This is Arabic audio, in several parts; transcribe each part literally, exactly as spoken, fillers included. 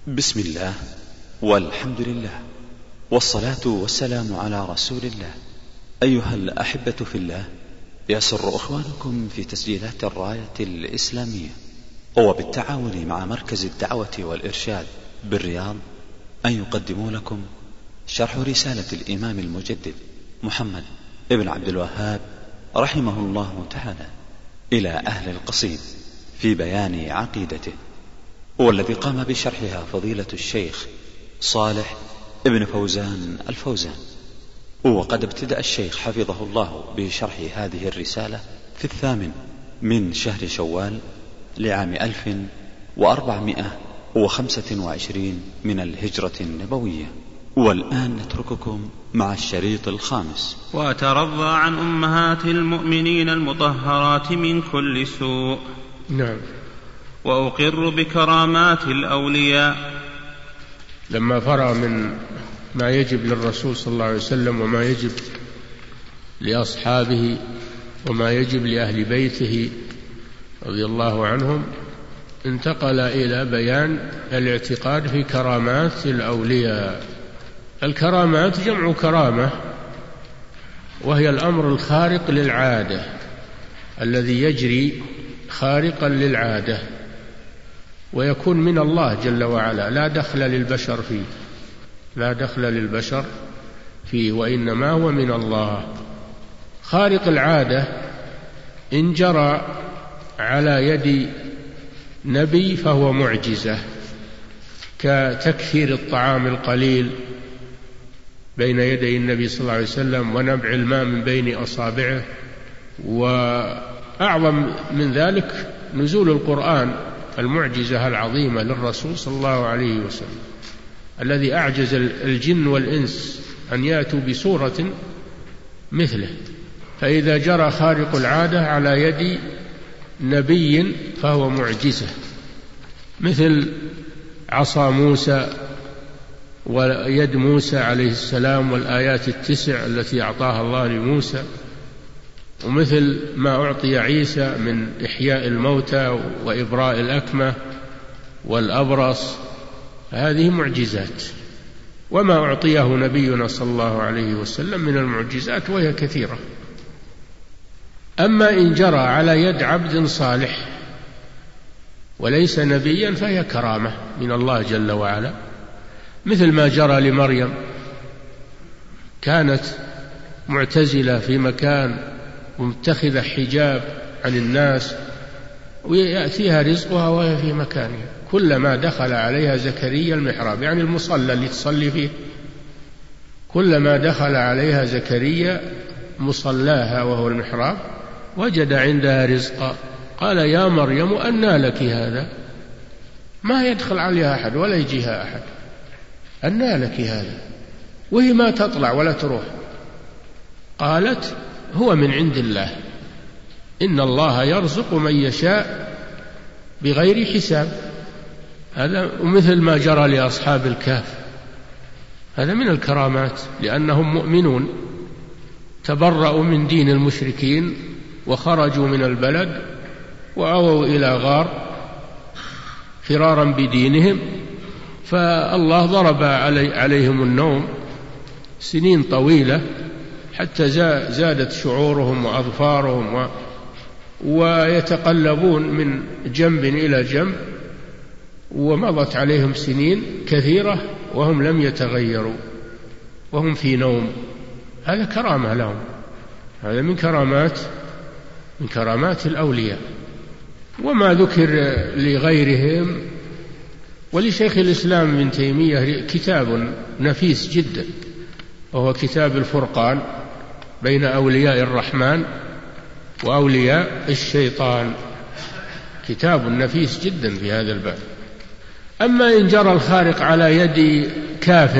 بسم الله والحمد لله والصلاة والسلام على رسول الله. أيها الأحبة في الله، يسر إخوانكم في تسجيلات الراية الإسلامية وبالتعاون مع مركز الدعوة والإرشاد بالرياض أن يقدموا لكم شرح رسالة الإمام المجدد محمد ابن عبد الوهاب رحمه الله تعالى إلى أهل القصيم في بيان عقيدته، والذي قام بشرحها فضيلة الشيخ صالح ابن فوزان الفوزان. وقد ابتدأ الشيخ حفظه الله بشرح هذه الرسالة في الثامن من شهر شوال لعام ألف وأربعمائة وخمسة وعشرين من الهجرة النبوية. والآن نترككم مع الشريط الخامس. وأترضى عن أمهات المؤمنين المطهرات من كل سوء. نعم. وأقر بكرامات الأولياء. لما فرغ من ما يجب للرسول صلى الله عليه وسلم وما يجب لأصحابه وما يجب لأهل بيته رضي الله عنهم، انتقل إلى بيان الاعتقاد في كرامات الأولياء. الكرامات جمع كرامة، وهي الأمر الخارق للعادة الذي يجري خارقا للعادة، ويكون من الله جل وعلا، لا دخل للبشر فيه لا دخل للبشر فيه وإنما هو من الله. خارق العادة إن جرى على يد نبي فهو معجزة، كتكثير الطعام القليل بين يدي النبي صلى الله عليه وسلم ونبع الماء من بين أصابعه. وأعظم من ذلك نزول القرآن، المعجزة العظيمة للرسول صلى الله عليه وسلم، الذي أعجز الجن والإنس أن يأتوا بسورة مثله. فإذا جرى خارق العادة على يد نبي فهو معجزة، مثل عصا موسى ويد موسى عليه السلام والآيات التسع التي أعطاها الله لموسى، ومثل ما أعطي عيسى من إحياء الموتى وإبراء الأكمة والأبرص. هذه معجزات، وما أعطيه نبينا صلى الله عليه وسلم من المعجزات وهي كثيرة. أما إن جرى على يد عبد صالح وليس نبيا فهي كرامة من الله جل وعلا، مثل ما جرى لمريم، كانت معتزلة في مكان ومتخذة حجاب عن الناس، ويأتيها رزقها وهي في مكانها. كلما دخل عليها زكريا المحراب، يعني المصلى اللي تصلي فيه، كلما دخل عليها زكريا مصلاها وهو المحراب وجد عندها رزقا. قال يا مريم أنى لك هذا؟ ما يدخل عليها أحد ولا يجيها أحد، أنى لك هذا؟ وهي ما تطلع ولا تروح. قالت هو من عند الله، إن الله يرزق من يشاء بغير حساب. هذا ومثل ما جرى لأصحاب الكهف، هذا من الكرامات، لأنهم مؤمنون تبرأوا من دين المشركين وخرجوا من البلد وأووا إلى غار فرارا بدينهم، فالله ضرب علي عليهم النوم سنين طويلة حتى زادت شعورهم وأظفارهم و ويتقلبون من جنب إلى جنب، ومضت عليهم سنين كثيرة وهم لم يتغيروا وهم في نوم. هذا كرامة لهم، هذا من كرامات من كرامات الأولياء. وما ذكر لغيرهم، ولشيخ الإسلام ابن تيمية كتاب نفيس جدا، وهو كتاب الفرقان بين أولياء الرحمن وأولياء الشيطان، كتاب نفيس جدا في هذا الباب. أما إن جرى الخارق على يد كافر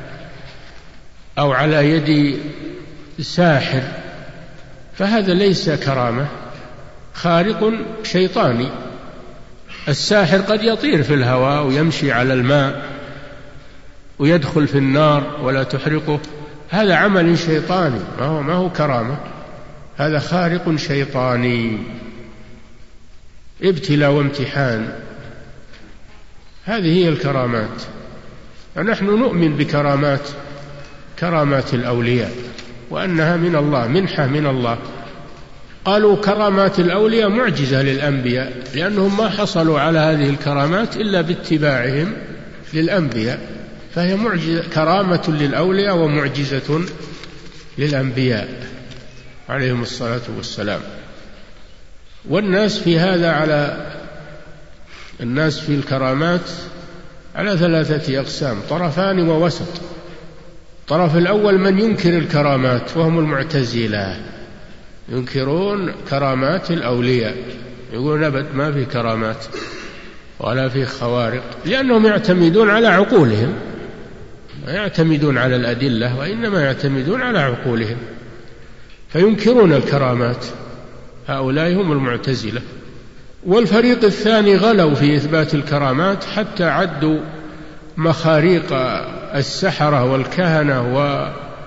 أو على يد ساحر فهذا ليس كرامة، خارق شيطاني. الساحر قد يطير في الهواء ويمشي على الماء ويدخل في النار ولا تحرقه، هذا عمل شيطاني، ما هو, ما هو كرامة، هذا خارق شيطاني، ابتلاء وامتحان. هذه هي الكرامات. فنحن نؤمن بكرامات كرامات الأولياء وأنها من الله، منحة من الله. قالوا كرامات الأولياء معجزة للأنبياء، لأنهم ما حصلوا على هذه الكرامات إلا باتباعهم للأنبياء، فهي معجزة، كرامة للأولياء ومعجزة للأنبياء عليهم الصلاة والسلام. والناس في هذا على الناس في الكرامات على ثلاثة أقسام، طرفان ووسط. الطرف الأول من ينكر الكرامات وهم المعتزلة، ينكرون كرامات الأولياء، يقولون أبد ما في كرامات ولا في خوارق، لأنهم يعتمدون على عقولهم، ما يعتمدون على الأدلة وإنما يعتمدون على عقولهم، فينكرون الكرامات. هؤلاء هم المعتزلة. والفريق الثاني غلوا في إثبات الكرامات حتى عدوا مخاريق السحرة والكهنة و...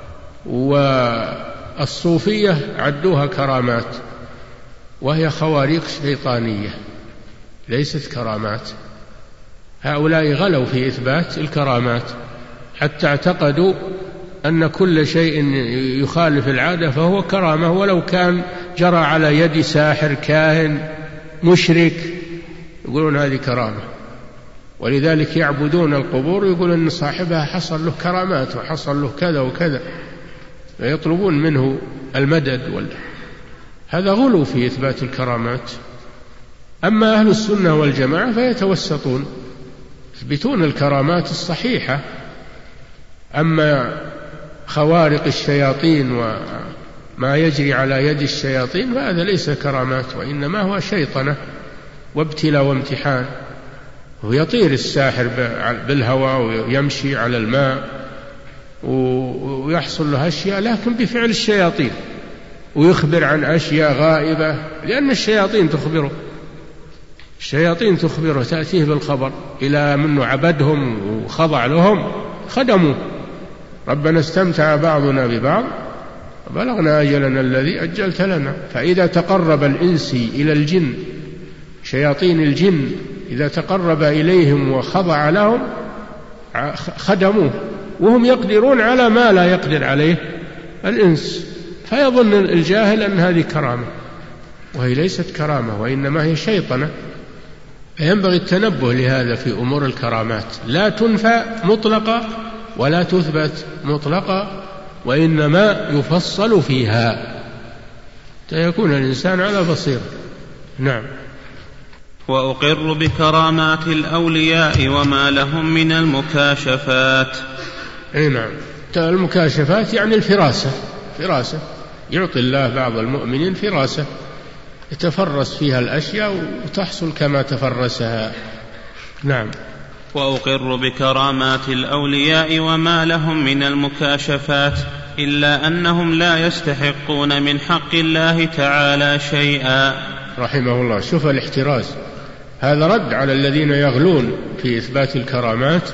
والصوفية عدوها كرامات، وهي خواريق شيطانية ليست كرامات. هؤلاء غلوا في إثبات الكرامات حتى اعتقدوا أن كل شيء يخالف العادة فهو كرامة، ولو كان جرى على يد ساحر كاهن مشرك يقولون هذه كرامة. ولذلك يعبدون القبور، يقول أن صاحبها حصل له كرامات وحصل له كذا وكذا، ويطلبون منه المدد وال... هذا غلو في إثبات الكرامات. أما أهل السنة والجماعة فيتوسطون، يثبتون الكرامات الصحيحة. أما خوارق الشياطين وما يجري على يد الشياطين فهذا ليس كرامات، وإنما هو شيطنة وابتلاء وامتحان. ويطير الساحر بالهواء ويمشي على الماء ويحصل له أشياء لكن بفعل الشياطين، ويخبر عن أشياء غائبة لأن الشياطين تخبره، الشياطين تخبره تأتيه بالخبر. إلى منه عبدهم وخضع لهم خدموا، ربنا استمتع بعضنا ببعض وبلغنا أجلنا الذي أجلت لنا. فإذا تقرب الإنسي إلى الجن، شياطين الجن إذا تقرب إليهم وخضع لهم خدموه، وهم يقدرون على ما لا يقدر عليه الإنس، فيظن الجاهل أن هذه كرامة، وهي ليست كرامة وإنما هي شيطنة. فينبغي التنبه لهذا في أمور الكرامات، لا تنفى مطلقة ولا تثبت مطلقة، وإنما يفصل فيها فيكون الإنسان على بصيرة. نعم. وأقر بكرامات الأولياء وما لهم من المكاشفات. أي نعم، المكاشفات يعني الفراسة، فراسة يعطي الله بعض المؤمنين فراسة يتفرس فيها الأشياء وتحصل كما تفرسها. نعم. وأقر بكرامات الأولياء وما لهم من المكاشفات، إلا أنهم لا يستحقون من حق الله تعالى شيئا. رحمه الله. شوف الاحتراز، هذا رد على الذين يغلون في إثبات الكرامات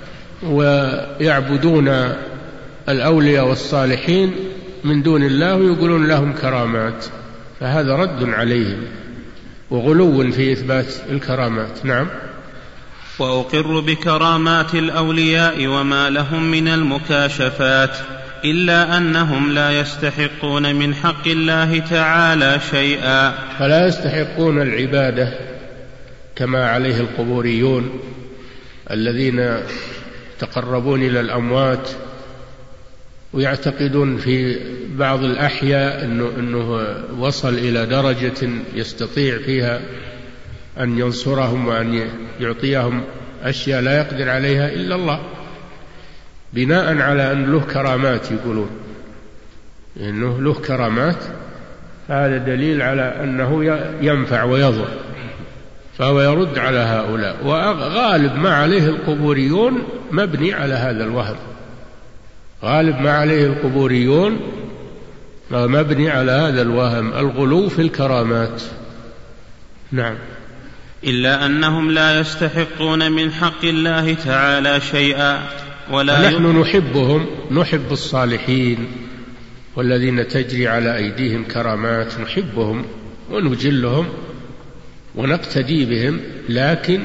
ويعبدون الأولياء والصالحين من دون الله ويقولون لهم كرامات، فهذا رد عليهم وغلو في إثبات الكرامات. نعم. وأقر بكرامات الأولياء وما لهم من المكاشفات، إلا أنهم لا يستحقون من حق الله تعالى شيئا. فلا يستحقون العبادة كما عليه القبوريون الذين يتقربون إلى الأموات ويعتقدون في بعض الأحياء أنه, أنه وصل إلى درجة يستطيع فيها أن ينصرهم وأن يعطيهم أشياء لا يقدر عليها إلا الله، بناء على أن له كرامات، يقولون أنه له كرامات، هذا دليل على أنه ينفع ويضر، فهو يرد على هؤلاء. وغالب ما عليه القبوريون مبني على هذا الوهم، غالب ما عليه القبوريون مبني على هذا الوهم، الغلو في الكرامات. نعم. إلا أنهم لا يستحقون من حق الله تعالى شيئا ولا نحن نحبهم، نحب الصالحين والذين تجري على أيديهم كرامات، نحبهم ونجلهم ونقتدي بهم، لكن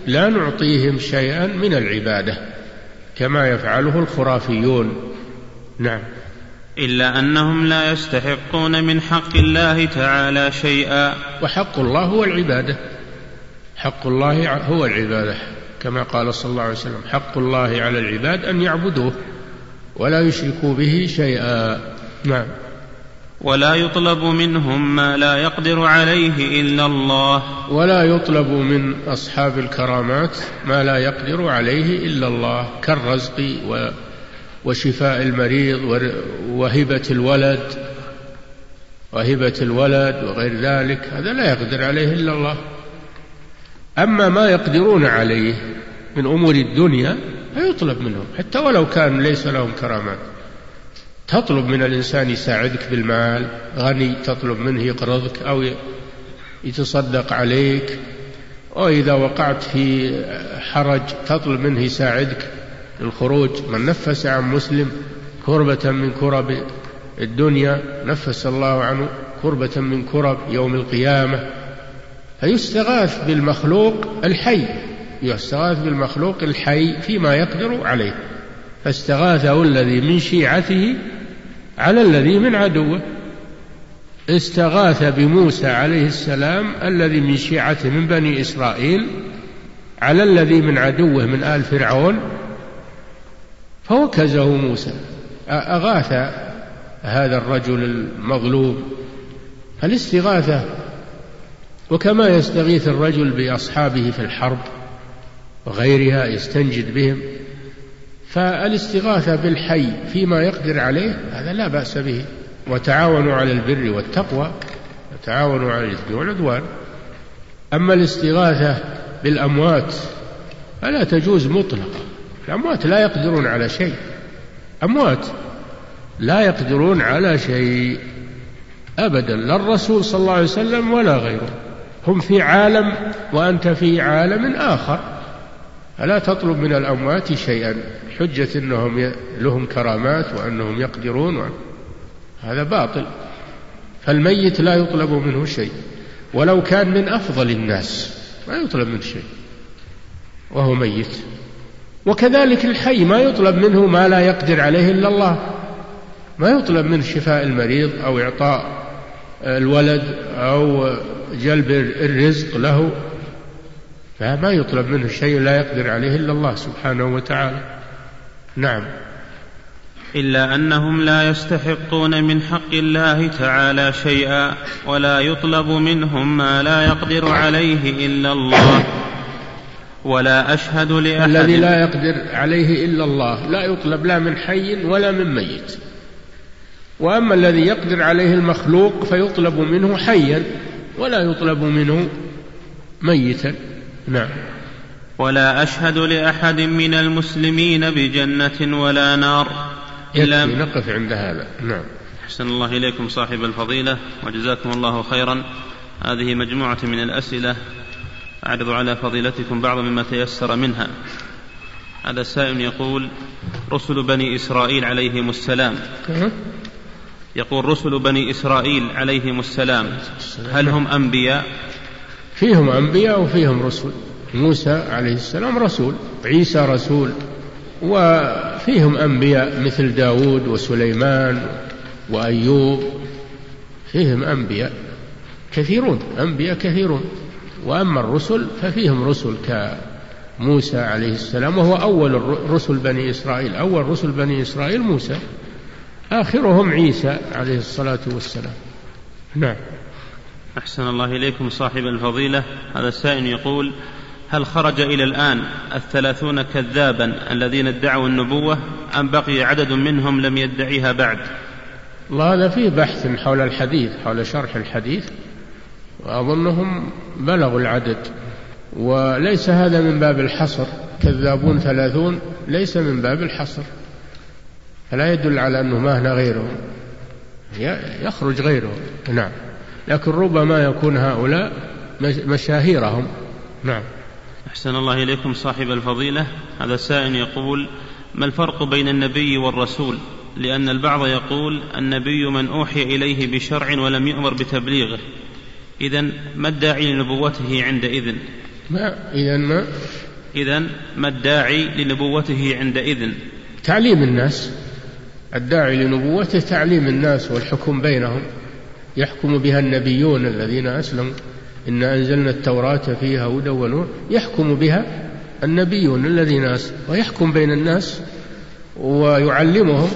لا نعطيهم شيئا من العبادة كما يفعله الخرافيون. نعم. إلا أنهم لا يستحقون من حق الله تعالى شيئا. وحق الله هو العبادة، حق الله هو العبادة كما قال صلى الله عليه وسلم: حق الله على العباد أن يعبدوه ولا يشركوا به شيئا. نعم. ولا يطلب منهم ما لا يقدر عليه إلا الله. ولا يطلب من أصحاب الكرامات ما لا يقدر عليه إلا الله، كالرزق وشفاء المريض وهبة الولد وهبة الولد وغير ذلك، هذا لا يقدر عليه إلا الله. أما ما يقدرون عليه من أمور الدنيا فيطلب منهم، حتى ولو كان ليس لهم كرامات. تطلب من الإنسان يساعدك بالمال، غني تطلب منه يقرضك أو يتصدق عليك، وإذا وقعت في حرج تطلب منه يساعدك الخروج. من نفس عن مسلم كربة من كرب الدنيا نفس الله عنه كربة من كرب يوم القيامة. فيستغاث بالمخلوق الحي، يستغاث بالمخلوق الحي فيما يقدر عليه. فاستغاثه الذي من شيعته على الذي من عدوه. استغاث بموسى عليه السلام الذي من شيعته من بني إسرائيل على الذي من عدوه من آل فرعون، فوكزه موسى، أغاث هذا الرجل المظلوم. فالاستغاثة، وكما يستغيث الرجل بأصحابه في الحرب وغيرها يستنجد بهم، فالاستغاثة بالحي فيما يقدر عليه هذا لا بأس به. وتعاونوا على البر والتقوى وتعاونوا على الإثم والعدوان. أما الاستغاثة بالأموات فلا تجوز مطلقا، الأموات لا يقدرون على شيء، أموات لا يقدرون على شيء أبدا، لا الرسول صلى الله عليه وسلم ولا غيره. هم في عالم وأنت في عالم آخر، فلا تطلب من الأموات شيئا حجة أنهم لهم كرامات وأنهم يقدرون، هذا باطل. فالميت لا يطلب منه شيء، ولو كان من أفضل الناس ما يطلب منه شيء وهو ميت. وكذلك الحي ما يطلب منه ما لا يقدر عليه إلا الله، ما يطلب منه شفاء المريض أو إعطاء الولد أو جلب الرزق له، فما يطلب منه شيء لا يقدر عليه إلا الله سبحانه وتعالى. نعم. إلا أنهم لا يستحقون من حق الله تعالى شيئا، ولا يطلب منهم ما لا يقدر عليه إلا الله. ولا أشهد لأحد الذي لا يقدر عليه إلا الله لا يطلب لا من حي ولا من ميت. وأما الذي يقدر عليه المخلوق فيطلب منه حيا ولا يطلب منه ميتا. نعم. ولا أشهد لأحد من المسلمين بجنة ولا نار إلا نقف عند هذا. نعم. أحسن الله إليكم صاحب الفضيلة وجزاكم الله خيرا. هذه مجموعة من الأسئلة أعرض على فضيلتكم بعض مما تيسر منها. هذا السائل يقول: رسل بني إسرائيل عليهم السلام يقول رسل بني إسرائيل عليهم السلام هل هم أنبياء؟ فيهم أنبياء وفيهم رسل. موسى عليه السلام رسول، عيسى رسول، وفيهم أنبياء مثل داود وسليمان وأيوب، فيهم أنبياء كثيرون، أنبياء كثيرون. وأما الرسل ففيهم رسل كموسى عليه السلام وهو أول رسل بني إسرائيل، أول رسل بني إسرائيل موسى، آخرهم عيسى عليه الصلاة والسلام. نعم. أحسن الله إليكم صاحب الفضيلة. هذا السائل يقول: هل خرج إلى الآن الثلاثون كذابا الذين ادعوا النبوة أم بقي عدد منهم لم يدعيها بعد؟ الله، هذا فيه بحث حول الحديث، حول شرح الحديث، وأظنهم بلغوا العدد، وليس هذا من باب الحصر. كذابون ثلاثون ليس من باب الحصر، فلا يدل على أنه ما هنا غيرهم، يخرج غيرهم. نعم. لكن ربما يكون هؤلاء مشاهيرهم. نعم. أحسن الله إليكم صاحب الفضيلة. هذا السائل يقول: ما الفرق بين النبي والرسول؟ لأن البعض يقول النبي من أوحي إليه بشرع ولم يؤمر بتبليغه، إذن ما الداعي لنبوته عندئذ؟ ما إذن ما إذن ما الداعي لنبوته عندئذ؟ تعليم الناس. الداعي لنبوته تعليم الناس والحكم بينهم، يحكم بها النبيون الذين أسلموا. إن أنزلنا التوراة فيها هدى ونور، يحكم بها النبيون الذين أسلموا، ويحكم بين الناس ويعلمهم،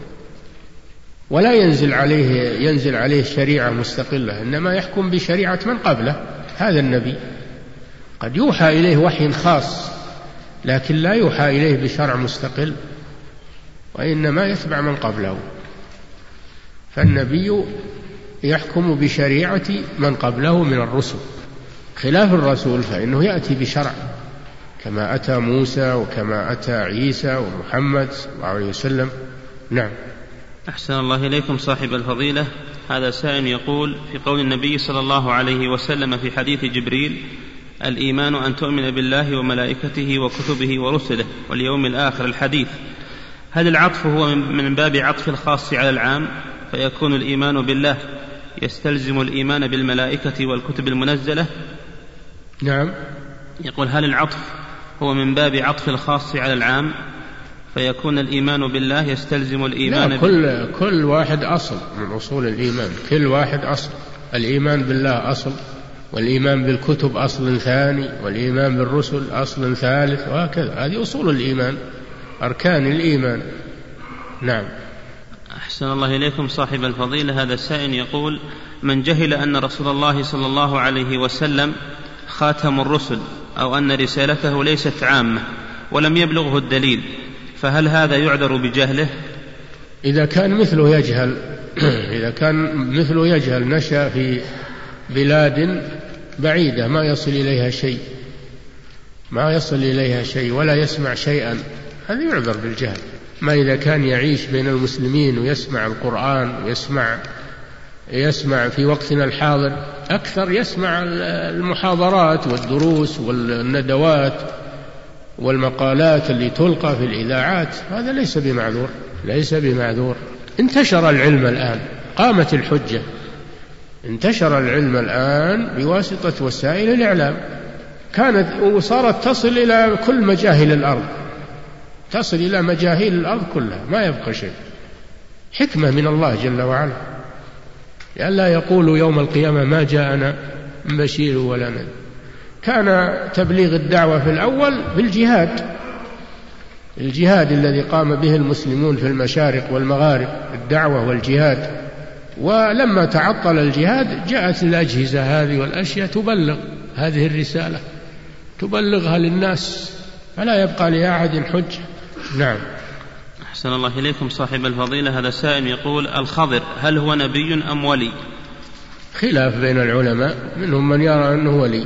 ولا ينزل عليه ينزل عليه شريعة مستقلة، إنما يحكم بشريعة من قبله. هذا النبي قد يوحى إليه وحي خاص، لكن لا يوحى إليه بشرع مستقل، وإنما يتبع من قبله. فالنبي يحكم بشريعة من قبله من الرسل، خلاف الرسول فإنه يأتي بشرع كما أتى موسى وكما أتى عيسى ومحمد صلى الله عليه وسلم. نعم. أحسن الله إليكم صاحب الفضيلة. هذا سائل يقول: في قول النبي صلى الله عليه وسلم في حديث جبريل: الإيمان أن تؤمن بالله وملائكته وكتبه ورسله واليوم الآخر، الحديث، هل العطف هو من باب عطف الخاص على العام فيكون الإيمان بالله يستلزم الإيمان بالملائكة والكتب المنزلة؟ نعم. يقول: هل العطف هو من باب عطف الخاص على العام فيكون الإيمان بالله يستلزم الإيمان؟ لا، كل, كل واحد أصل من أصول الإيمان، كل واحد أصل. الإيمان بالله أصل، والإيمان بالكتب أصل ثاني، والإيمان بالرسل أصل ثالث، وهكذا. هذه أصول الإيمان، أركان الإيمان. نعم. أحسن الله إليكم صاحب الفضيلة. هذا السائل يقول: من جهل أن رسول الله صلى الله عليه وسلم خاتم الرسل، أو أن رسالته ليست عامة ولم يبلغه الدليل، فهل هذا يعذر بجهله؟ إذا كان مثله يجهل إذا كان مثله يجهل نشأ في بلاد بعيدة ما يصل إليها شيء ما يصل إليها شيء ولا يسمع شيئا، هذا يعذر بالجهل. ما إذا كان يعيش بين المسلمين ويسمع القرآن ويسمع يسمع في وقتنا الحاضر أكثر، يسمع المحاضرات والدروس والندوات والمقالات اللي تلقى في الإذاعات، هذا ليس بمعذور ليس بمعذور. انتشر العلم الآن، قامت الحجة، انتشر العلم الآن بواسطة وسائل الإعلام، كانت وصارت تصل إلى كل مجاهل الأرض، تصل إلى مجاهيل الأرض كلها، ما يبقى شيء. حكمة من الله جل وعلا، لئلا يقولوا يوم القيامة ما جاءنا من بشير ولا نذير. كان تبليغ الدعوة في الأول في الجهاد الجهاد الذي قام به المسلمون في المشارق والمغارب، الدعوة والجهاد. ولما تعطل الجهاد جاءت الأجهزة هذه والأشياء تبلغ هذه الرسالة، تبلغها للناس، فلا يبقى لأحد حجة. نعم. أحسن الله إليكم صاحب الفضيلة. هذا سائل يقول: الخضر هل هو نبي أم ولي؟ خلاف بين العلماء، منهم من يرى أنه ولي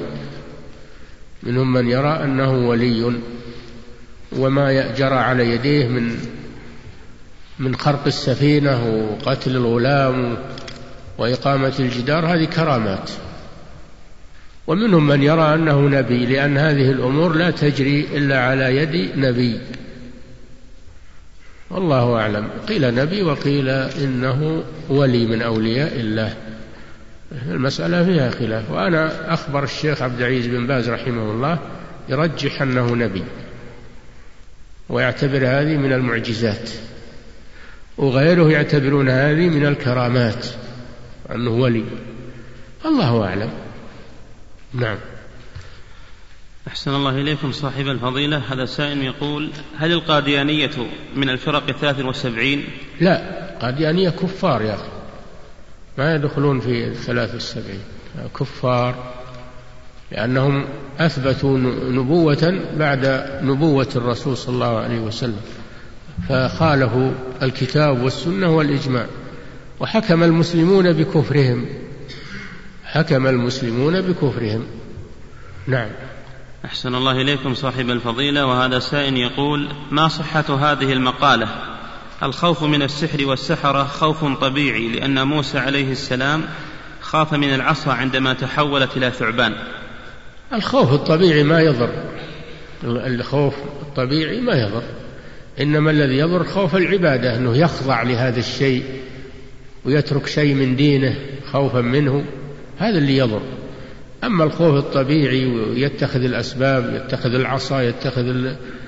منهم من يرى أنه ولي، وما جرى على يديه من من خرق السفينة وقتل الغلام وإقامة الجدار هذه كرامات. ومنهم من يرى أنه نبي، لأن هذه الأمور لا تجري إلا على يد نبي، والله أعلم. قيل نبي وقيل إنه ولي من أولياء الله، المسألة فيها خلاف. وأنا أخبر الشيخ عبد العزيز بن باز رحمه الله يرجح أنه نبي، ويعتبر هذه من المعجزات، وغيره يعتبرون هذه من الكرامات، أنه ولي، الله أعلم. نعم. أحسن الله إليكم صاحب الفضيلة. هذا سائل يقول: هل القاديانية من الفرق الثلاث والسبعين؟ لا، قاديانية كفار يا أخي، ما يدخلون في الثلاث والسبعين، كفار، لأنهم أثبتوا نبوة بعد نبوة الرسول صلى الله عليه وسلم، فخالفوا الكتاب والسنة والإجماع، وحكم المسلمون بكفرهم حكم المسلمون بكفرهم. نعم. أحسن الله إليكم صاحب الفضيلة. وهذا سائل يقول: ما صحة هذه المقالة؟ الخوف من السحر والسحرة خوف طبيعي، لأن موسى عليه السلام خاف من العصا عندما تحولت إلى ثعبان. الخوف الطبيعي ما يضر، الخوف الطبيعي ما يضر، إنما الذي يضر خوف العبادة، أنه يخضع لهذا الشيء ويترك شيء من دينه خوفا منه، هذا اللي يضر. أما الخوف الطبيعي ويتخذ الأسباب، يتخذ العصا، يتخذ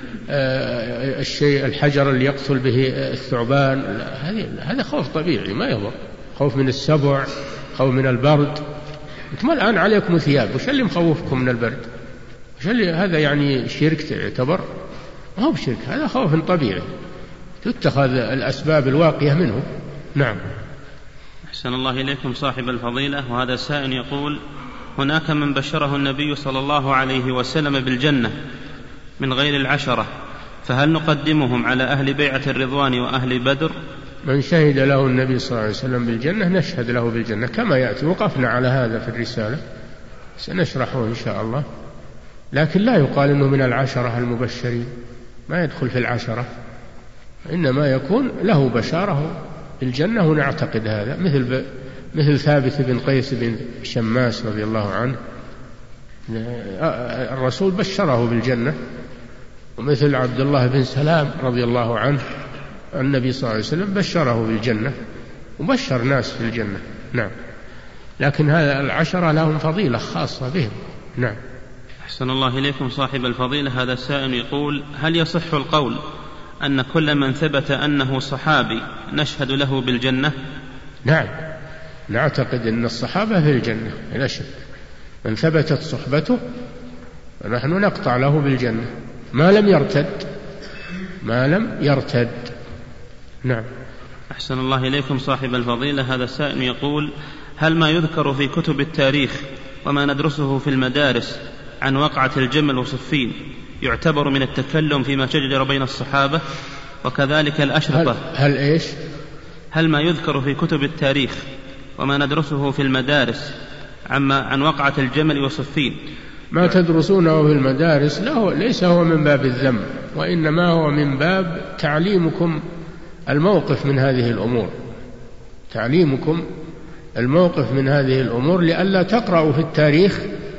الشيء الحجر اللي يقتل به الثعبان، هذا خوف طبيعي ما يضر. خوف من السبع، خوف من البرد. أنتم الآن عليكم ثياب، وش اللي مخوفكم من البرد؟ وش اللي هذا يعني شرك تعتبر؟ ما هو بشرك، هذا خوف طبيعي تتخذ الأسباب الواقية منه. نعم. أحسن الله إليكم صاحب الفضيلة. وهذا سائل يقول: هناك من بشره النبي صلى الله عليه وسلم بالجنة من غير العشرة، فهل نقدمهم على أهل بيعة الرضوان وأهل بدر؟ من شهد له النبي صلى الله عليه وسلم بالجنة نشهد له بالجنة كما يأتي، وقفنا على هذا في الرسالة سنشرحه إن شاء الله. لكن لا يقال إنه من العشرة المبشرين، ما يدخل في العشرة، إنما يكون له بشارة بالجنة ونعتقد هذا، مثل مثل ثابت بن قيس بن شماس رضي الله عنه، الرسول بشره بالجنة. ومثل عبد الله بن سلام رضي الله عنه، النبي صلى الله عليه وسلم بشره بالجنة وبشر ناس في الجنة. نعم. لكن هذا العشرة لهم فضيلة خاصة بهم. نعم. أحسن الله إليكم صاحب الفضيلة. هذا السائل يقول: هل يصح القول أن كل من ثبت أنه صحابي نشهد له بالجنة؟ نعم، نعتقد أن الصحابة في الجنة لا شك. من ثبتت صحبته نحن نقطع له بالجنة ما لم يرتد، ما لم يرتد. نعم. أحسن الله إليكم صاحب الفضيلة. هذا السائل يقول: هل ما يذكر في كتب التاريخ وما ندرسه في المدارس عن وقعة الجمل وصفين يعتبر من التكلم فيما شجر بين الصحابة؟ وكذلك الأشرطة، هل, هل إيش؟ هل ما يذكر في كتب التاريخ وما ندرسه في المدارس عما عن وقعة الجمل وصفين ما تدرسونه في المدارس له ليس هو من باب الذم، وإنما هو من باب تعليمكم الموقف من هذه الأمور، تعليمكم الموقف من هذه الأمور لئلا تقرأوا في التاريخ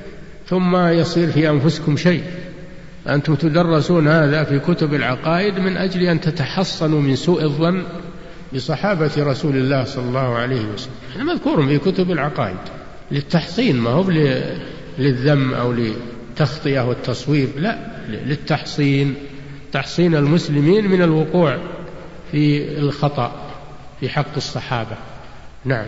ثم يصير في أنفسكم شيء. أنتم تدرسون هذا في كتب العقائد من أجل أن تتحصنوا من سوء الظن بصحابة رسول الله صلى الله عليه وسلم. هذا مذكور في كتب العقائد للتحصين، ما هو للذم أو للتخطئة والتصويب، لا، للتحصين، تحصين المسلمين من الوقوع في الخطأ في حق الصحابة. نعم.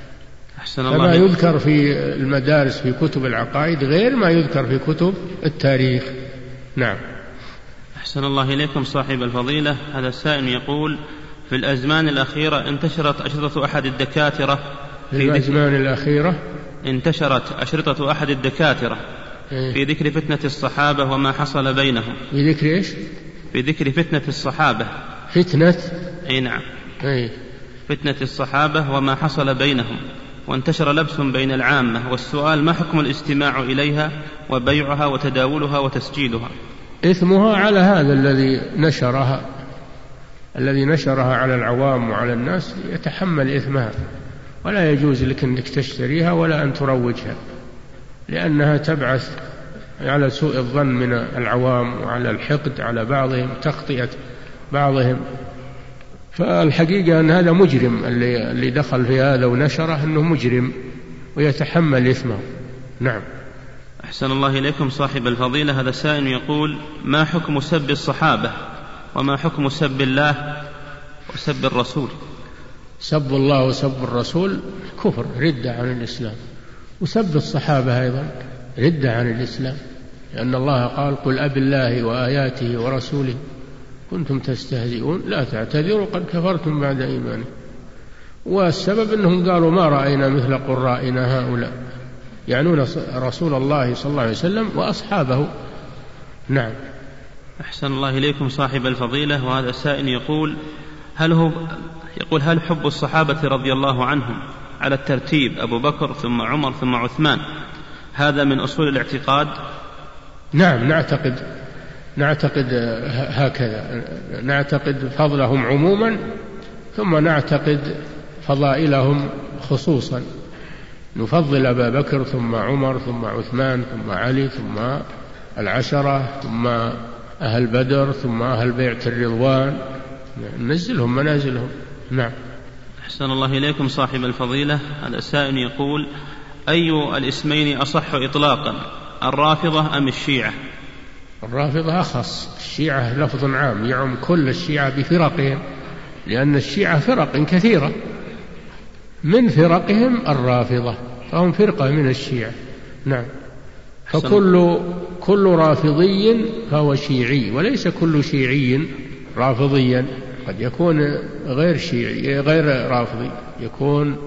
فما يذكر في المدارس في كتب العقائد غير ما يذكر في كتب التاريخ. نعم. أحسن الله إليكم صاحب الفضيلة. هذا السائل يقول: في الأزمان الأخيرة انتشرت أشرطة أحد الدكاترة في الأزمان الأخيرة انتشرت أشرطة أحد الدكاترة في ذكر فتنة الصحابة وما حصل بينهم. في ذكر إيش؟ في ذكر فتنة الصحابة. فتنة؟ أي نعم. أي. فتنة الصحابة وما حصل بينهم، وانتشر لبس بين العامة، والسؤال: ما حكم الاستماع إليها وبيعها وتداولها وتسجيلها؟ إثمها على هذا الذي نشرها، الذي نشرها على العوام وعلى الناس يتحمل إثمها، ولا يجوز لك أنك تشتريها ولا أن تروجها، لأنها تبعث على سوء الظن من العوام وعلى الحقد على بعضهم، تخطئة بعضهم. فالحقيقة أن هذا مجرم، اللي, اللي دخل في هذا ونشره أنه مجرم ويتحمل إثمه. نعم. أحسن الله إليكم صاحب الفضيلة. هذا سائل يقول: ما حكم سب الصحابة وما حكم سب الله وسب الرسول؟ سب الله وسب الرسول كفر، ردة عن الإسلام، وسب الصحابة أيضا ردة عن الإسلام، لأن الله قال: قل أب الله وآياته ورسوله كنتم تستهزئون لا تعتذروا قد كفرتم بعد إيمانكم. والسبب أنهم قالوا: ما رأينا مثل قرائنا هؤلاء، يعنون رسول الله صلى الله عليه وسلم وأصحابه. نعم. أحسن الله إليكم صاحب الفضيلة. وهذا السائل يقول: هل هو يقول هل حب الصحابة رضي الله عنهم على الترتيب أبو بكر ثم عمر ثم عثمان هذا من أصول الاعتقاد؟ نعم، نعتقد نعتقد هكذا، نعتقد فضلهم عموما ثم نعتقد فضائلهم خصوصا، نفضل أبا بكر ثم عمر ثم عثمان ثم علي ثم العشرة ثم أهل بدر ثم أهل بيعة الرضوان، ننزلهم منازلهم. نعم. أحسن الله إليكم صاحب الفضيلة. هذا السائل يقول: أي الاسمين أصح إطلاقا، الرافضة أم الشيعة؟ الرافضة أخص، الشيعة لفظ عام يعم كل الشيعة بفرقهم، لأن الشيعة فرق كثيرة، من فرقهم الرافضة، فهم فرقة من الشيعة. نعم. فكل كل رافضي فهو شيعي، وليس كل شيعي رافضيا، قد يكون غير شيعي غير رافضي، يكون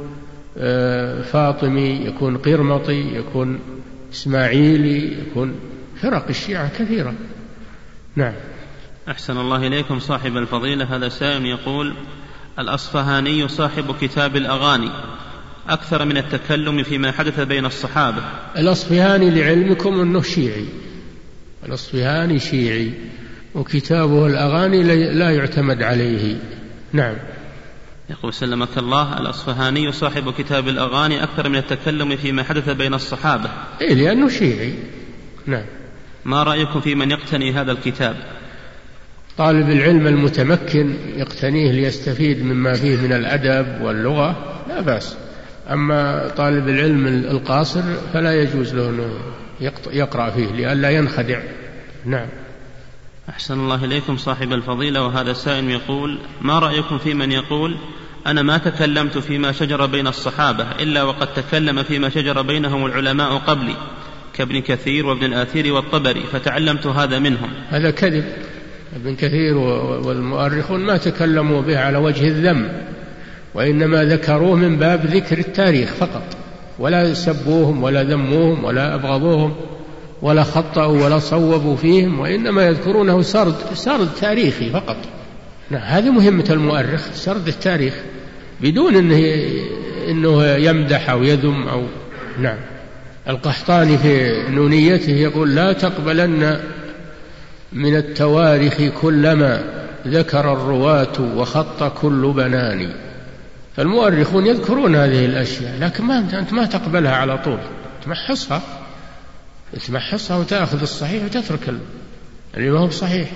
فاطمي، يكون قرمطي، يكون إسماعيلي، يكون فرق الشيعة كثيرة. نعم. أحسن الله إليكم صاحب الفضيلة. هذا سائل يقول: الأصفهاني صاحب كتاب الأغاني أكثر من التكلم فيما حدث بين الصحابة. الأصفهاني لعلمكم أنه شيعي، الأصفهاني شيعي، وكتابه الأغاني لا يعتمد عليه. نعم. يقول سلمك الله: الأصفهاني صاحب كتاب الأغاني أكثر من التكلم فيما حدث بين الصحابة. إيه، لأنه شيعي. نعم. ما رأيكم في من يقتني هذا الكتاب؟ طالب العلم المتمكن يقتنيه ليستفيد مما فيه من الأدب واللغة لا بأس، أما طالب العلم القاصر فلا يجوز له أنه يقرأ فيه لئلا ينخدع. نعم. أحسن الله إليكم صاحب الفضيلة. وهذا سائل يقول: ما رأيكم في من يقول: أنا ما تكلمت فيما شجر بين الصحابة إلا وقد تكلم فيما شجر بينهم العلماء قبلي كابن كثير وابن الآثير والطبري فتعلمت هذا منهم؟ هذا كذب. ابن كثير والمؤرخون ما تكلموا به على وجه الذم، وإنما ذكروه من باب ذكر التاريخ فقط، ولا سبوهم ولا ذموهم ولا أبغضوهم ولا خطأوا ولا صوبوا فيهم، وإنما يذكرونه سرد سرد تاريخي فقط. نعم. هذه مهمة المؤرخ، سرد التاريخ بدون إنه إنه يمدح أو يذم أو. نعم. القحطاني في نونيته يقول: لا تقبلن من التواريخ كلما ذكر الرواة وخط كل بناني. فالمؤرخون يذكرون هذه الأشياء، لكن ما أنت ما تقبلها على طول، تمحصها تمحصها وتأخذ الصحيح وتترك اللي ما هو صحيح.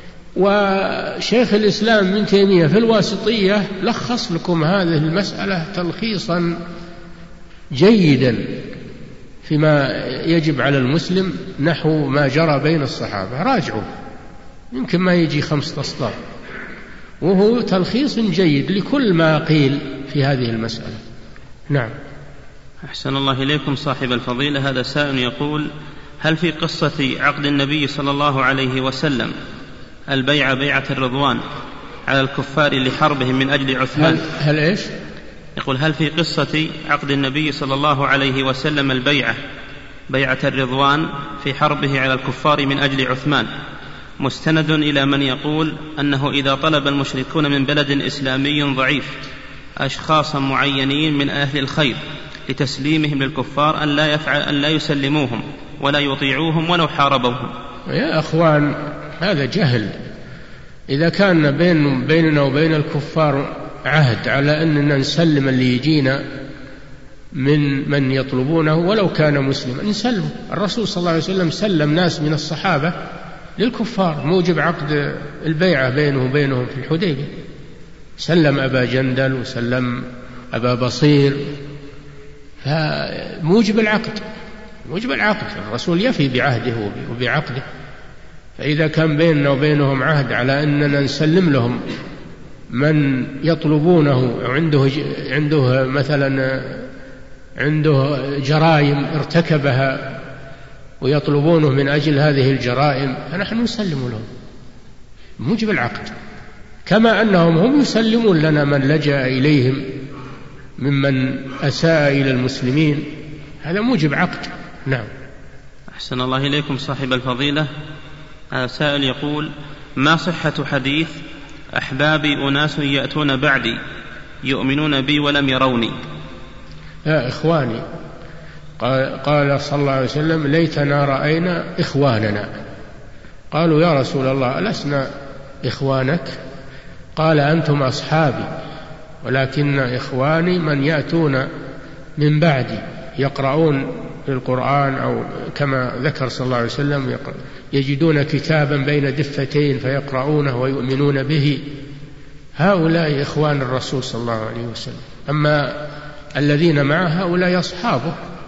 وشيخ الإسلام ابن تيمية في الواسطية لخص لكم هذه المسألة تلخيصا جيدا فيما يجب على المسلم نحو ما جرى بين الصحابة. راجعوا، يمكن ما يجي خمسة أسطر، وهو تلخيص جيد لكل ما قيل في هذه المسألة. نعم. أحسن الله إليكم صاحب الفضيلة. هذا سائل يقول: هل في قصة عقد النبي صلى الله عليه وسلم البيعة بيعة الرضوان على الكفار لحربهم من أجل عثمان؟ هل, هل إيش؟ يقول: هل في قصة عقد النبي صلى الله عليه وسلم البيعة بيعة الرضوان في حربه على الكفار من أجل عثمان مستند إلى من يقول أنه إذا طلب المشركون من بلد إسلامي ضعيف أشخاصا معينين من أهل الخير لتسليمهم للكفار أن لا, يفعل أن لا يسلموهم ولا يطيعوهم ولو حاربوهم؟ يا أخوان، هذا جهل. إذا كان بين بيننا وبين الكفار عهد على أننا نسلم اللي يجينا من من يطلبونه ولو كان مسلما نسلم. الرسول صلى الله عليه وسلم سلم ناس من الصحابة للكفار موجب عقد البيعة بينه وبينهم في الحديبية، سلم أبا جندل وسلم أبا بصير، فموجب العقد موجب العقد الرسول يفي بعهده وبعقده. فإذا كان بيننا وبينهم عهد على أننا نسلم لهم من يطلبونه عنده عنده مثلا عنده جرائم ارتكبها ويطلبونه من أجل هذه الجرائم، فنحن نسلم لهم موجب العقد، كما أنهم هم يسلمون لنا من لجأ إليهم ممن أساء إلى المسلمين، هذا موجب عقد. نعم. أحسن الله إليكم صاحب الفضيلة. سائل يقول: ما صحة حديث أحبابي أناس يأتون بعدي يؤمنون بي ولم يروني؟ يا إخواني، قال صلى الله عليه وسلم: ليتنا رأينا إخواننا. قالوا: يا رسول الله ألسنا إخوانك؟ قال: أنتم أصحابي، ولكن إخواني من يأتون من بعدي يقرؤون القرآن، أو كما ذكر صلى الله عليه وسلم يجدون كتابا بين دفتين فيقرؤونه ويؤمنون به، هؤلاء إخوان الرسول صلى الله عليه وسلم. أما الذين معه هؤلاء أصحابه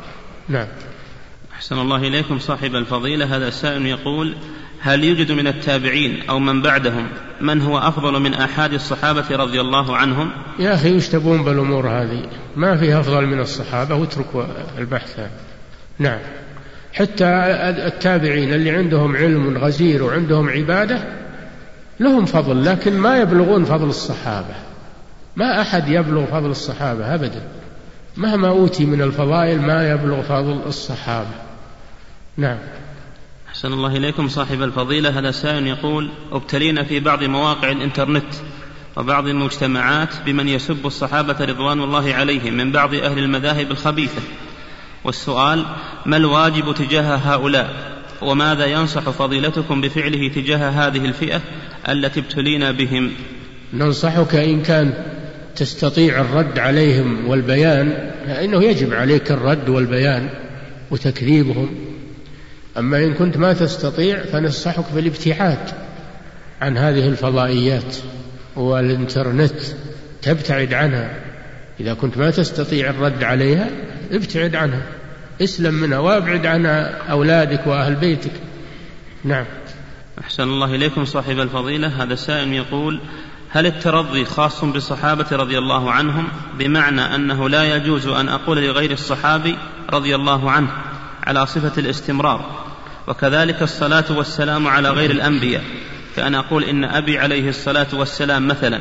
نعم. أحسن الله إليكم صاحب الفضيلة. هذا سائل يقول: هل يوجد من التابعين أو من بعدهم من هو أفضل من أحد الصحابة رضي الله عنهم؟ يا أخي وش تبون بالأمور هذه؟ ما في أفضل من الصحابة، واتركوا البحث هذا. نعم. حتى التابعين اللي عندهم علم غزير وعندهم عبادة لهم فضل، لكن ما يبلغون فضل الصحابة. ما أحد يبلغ فضل الصحابة أبدا، مهما أوتي من الفضائل ما يبلغ فضل الصحابة. نعم. أحسن الله إليكم صاحب الفضيلة. هذا سائل يقول: ابتلينا في بعض مواقع الإنترنت وبعض المجتمعات بمن يسب الصحابة رضوان الله عليهم من بعض أهل المذاهب الخبيثة، والسؤال: ما الواجب تجاه هؤلاء، وماذا ينصح فضيلتكم بفعله تجاه هذه الفئة التي ابتلينا بهم؟ ننصحك إن كان تستطيع الرد عليهم والبيان فإنه يجب عليك الرد والبيان وتكذيبهم، أما إن كنت ما تستطيع فننصحك بالابتعاد عن هذه الفضائيات والإنترنت، تبتعد عنها. إذا كنت ما تستطيع الرد عليها ابتعد عنها، اسلم منها وابعد عنها أولادك وأهل بيتك. نعم. أحسن الله إليكم صاحب الفضيلة. هذا سائل يقول: هل الترضي خاص بالصحابة رضي الله عنهم، بمعنى أنه لا يجوز أن أقول لغير الصحابي رضي الله عنه على صفة الاستمرار، وكذلك الصلاة والسلام على غير الأنبياء، فأنا أقول إن أبي عليه الصلاة والسلام مثلا؟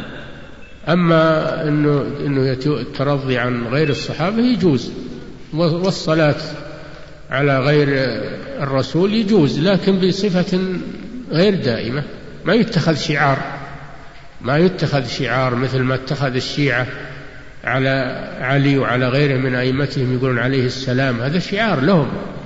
أما أنه, إنه الترضي عن غير الصحابة يجوز، والصلاة على غير الرسول يجوز، لكن بصفة غير دائمة، ما يتخذ شعار، ما يتخذ شعار مثل ما اتخذ الشيعة على علي وعلى غيره من أئمتهم يقولون عليه السلام، هذا شعار لهم.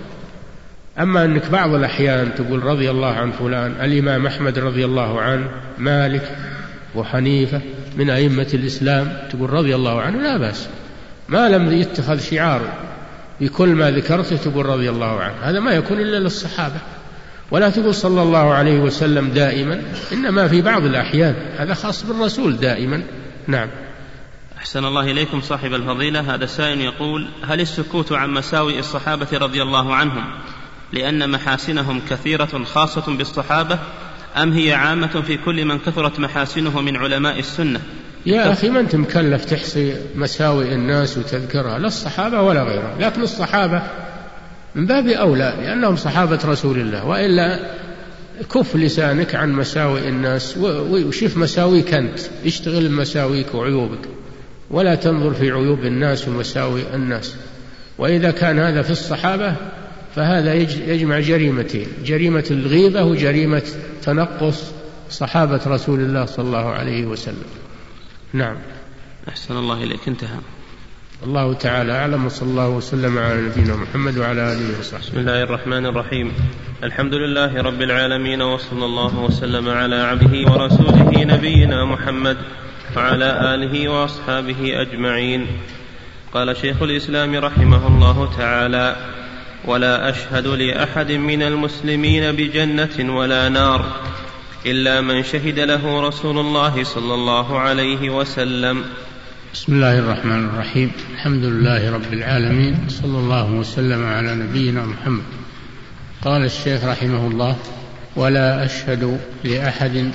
أما أنك بعض الأحيان تقول رضي الله عن فلان، الإمام أحمد رضي الله عنه، مالك وحنيفة من أئمة الإسلام، تقول رضي الله عنه، لا بأس، ما لم يتخذ شعار بكل ما ذكرته تقول رضي الله عنه، هذا ما يكون إلا للصحابة. ولا تقول صلى الله عليه وسلم دائما، إنما في بعض الأحيان، هذا خاص بالرسول دائما. نعم. أحسن الله إليكم صاحب الفضيلة. هذا سائل يقول: هل السكوت عن مساوئ الصحابة رضي الله عنهم لأن محاسنهم كثيرة خاصة بالصحابة، أم هي عامة في كل من كثرت محاسنه من علماء السنة؟ يا أخي ما أنت مكلف تحصي مساوئ الناس وتذكرها، لا الصحابة ولا غيرهم، لكن الصحابة من باب أولى لأنهم صحابة رسول الله، وإلا كف لسانك عن مساوئ الناس وشوف مساويك أنت، اشتغل بمساويك وعيوبك، ولا تنظر في عيوب الناس ومساوئ الناس. وإذا كان هذا في الصحابة فهذا يجمع جريمتين: جريمة الغيبة وجريمة تنقص صحابة رسول الله صلى الله عليه وسلم. نعم. أحسن الله إليك. انتهى. الله تعالى أعلم، وصلى الله وسلم على نبينا محمد وعلى آله وصحبه. بسم الله الرحمن الرحيم. الحمد لله رب العالمين، وصلى الله وسلم على عبده ورسوله نبينا محمد وعلى آله وأصحابه أجمعين. قال شيخ الإسلام رحمه الله تعالى: ولا أشهد لأحد من المسلمين بجنة ولا نار إلا من شهد له رسول الله صلى الله عليه وسلم. بسم الله الرحمن الرحيم. الحمد لله رب العالمين، صلى الله وسلم على نبينا محمد. قال الشيخ رحمه الله: ولا أشهد لأحد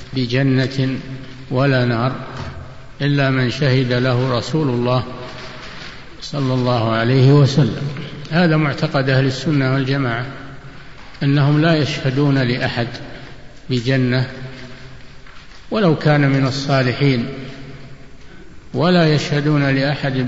بجنة ولا نار إلا من شهد له رسول الله صلى الله عليه وسلم. هذا معتقد أهل السنة والجماعة، أنهم لا يشهدون لأحد بجنة ولو كان من الصالحين، ولا يشهدون لأحد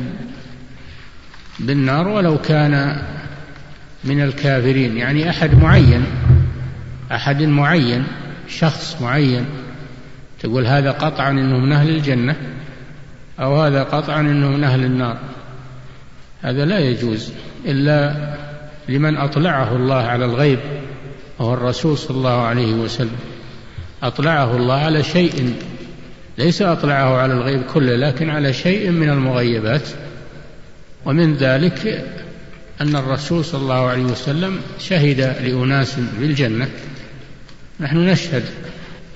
بالنار ولو كان من الكافرين، يعني أحد معين، أحد معين، شخص معين، تقول هذا قطعا إنه من أهل الجنة أو هذا قطعا إنه من أهل النار، هذا لا يجوز إلا لمن أطلعه الله على الغيب، وهو الرسول صلى الله عليه وسلم. أطلعه الله على شيء، ليس أطلعه على الغيب كله، لكن على شيء من المغيبات، ومن ذلك أن الرسول صلى الله عليه وسلم شهد لأناس بالجنة، نحن نشهد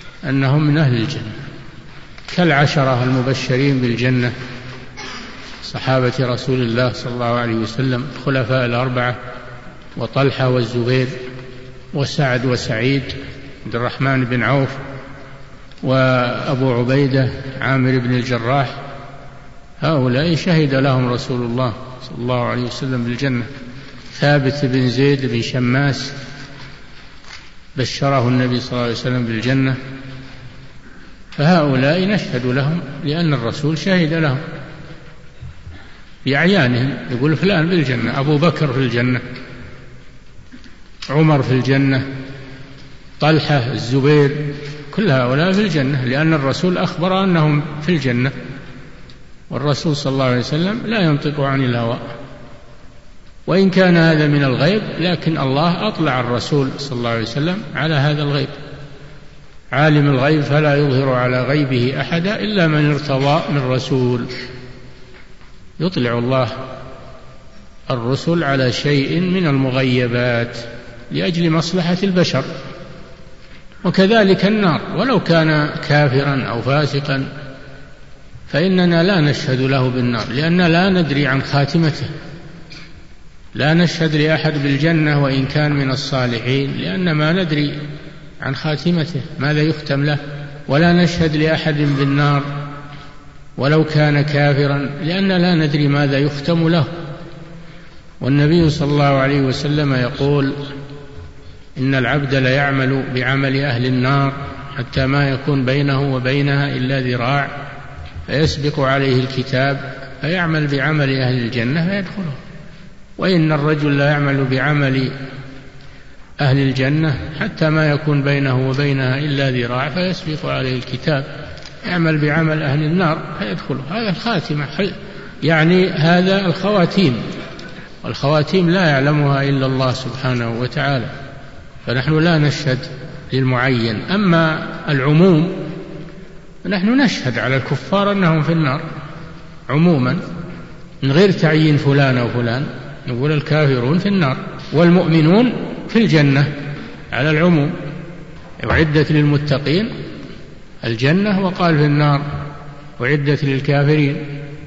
أنهم من أهل الجنة كالعشرة المبشرين بالجنة صحابة رسول الله صلى الله عليه وسلم الخلفاء الأربعة، وطلحة والزبير وسعد وسعيد عبد الرحمن بن عوف وأبو عبيدة عامر بن الجراح، هؤلاء شهد لهم رسول الله صلى الله عليه وسلم بالجنة. ثابت بن زيد بن شماس بشره النبي صلى الله عليه وسلم بالجنة، فهؤلاء نشهد لهم لأن الرسول شهد لهم بأعيانهم، يقول فلان بالجنة، أبو بكر في الجنة، عمر في الجنة، طلحة، الزبير، كل هؤلاء في الجنة، لأن الرسول أخبر أنهم في الجنة، والرسول صلى الله عليه وسلم لا ينطق عن الهوى، وإن كان هذا من الغيب لكن الله أطلع الرسول صلى الله عليه وسلم على هذا الغيب. عالم الغيب فلا يظهر على غيبه أحدا إلا من ارتضى من رسول. يطلع الله الرسل على شيء من المغيبات لأجل مصلحة البشر. وكذلك النار، ولو كان كافرا أو فاسقا فإننا لا نشهد له بالنار، لأننا لا ندري عن خاتمته. لا نشهد لأحد بالجنة وإن كان من الصالحين، لأن ما ندري عن خاتمته ماذا يختم له. ولا نشهد لأحد بالنار ولو كان كافرا، لأن لا ندري ماذا يختم له. والنبي صلى الله عليه وسلم يقول: إن العبد ليعمل بعمل أهل النار حتى ما يكون بينه وبينها إلا ذراع، فيسبق عليه الكتاب فيعمل بعمل أهل الجنة فيدخله. وإن الرجل لا يعمل بعمل أهل الجنة حتى ما يكون بينه وبينها إلا ذراع، فيسبق عليه الكتاب يعمل بعمل أهل النار فيدخله. هذا الخاتمة، يعني هذا الخواتيم، والخواتيم لا يعلمها إلا الله سبحانه وتعالى، فنحن لا نشهد للمعين. أما العموم نحن نشهد على الكفار أنهم في النار عموما من غير تعيين فلان أو فلان، نقول الكافرون في النار والمؤمنون في الجنة على العموم. أعدت للمتقين الجنة، وقال في النار أعدت للكافرين.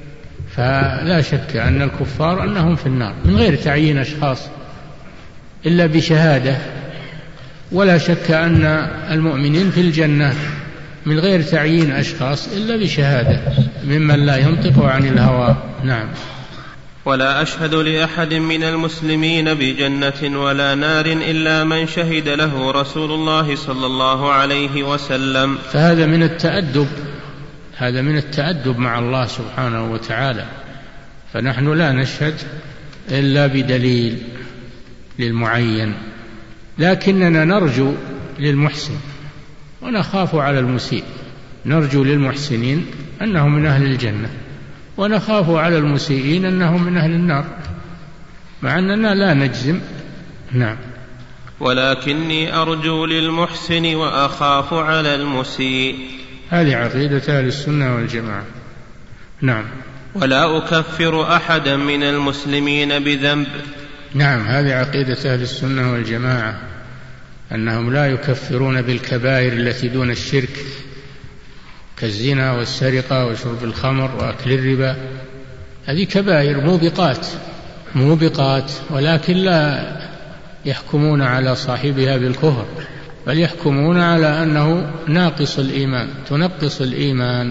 فلا شك أن الكفار أنهم في النار من غير تعيين أشخاص إلا بشهادة، ولا شك أن المؤمنين في الجنة من غير تعيين أشخاص إلا بشهادة ممن لا ينطق عن الهوى. نعم. ولا أشهد لأحد من المسلمين بجنة ولا نار إلا من شهد له رسول الله صلى الله عليه وسلم. فهذا من التأدب، هذا من التأدب مع الله سبحانه وتعالى. فنحن لا نشهد إلا بدليل للمعين، لكننا نرجو للمحسن ونخاف على المسيء. نرجو للمحسنين أنهم من أهل الجنة، ونخاف على المسيئين أنهم من أهل النار، مع أننا لا نجزم. نعم. ولكني أرجو للمحسن وأخاف على المسيء. هذه عقيدة أهل السنة والجماعة. نعم. ولا أكفر أحدا من المسلمين بذنب. نعم، هذه عقيدة أهل السنة والجماعة، أنهم لا يكفرون بالكبائر التي دون الشرك كالزنا والسرقة وشرب الخمر وأكل الربا. هذه كبائر موبقات موبقات، ولكن لا يحكمون على صاحبها بالكفر، بل يحكمون على أنه ناقص الإيمان، تنقص الإيمان،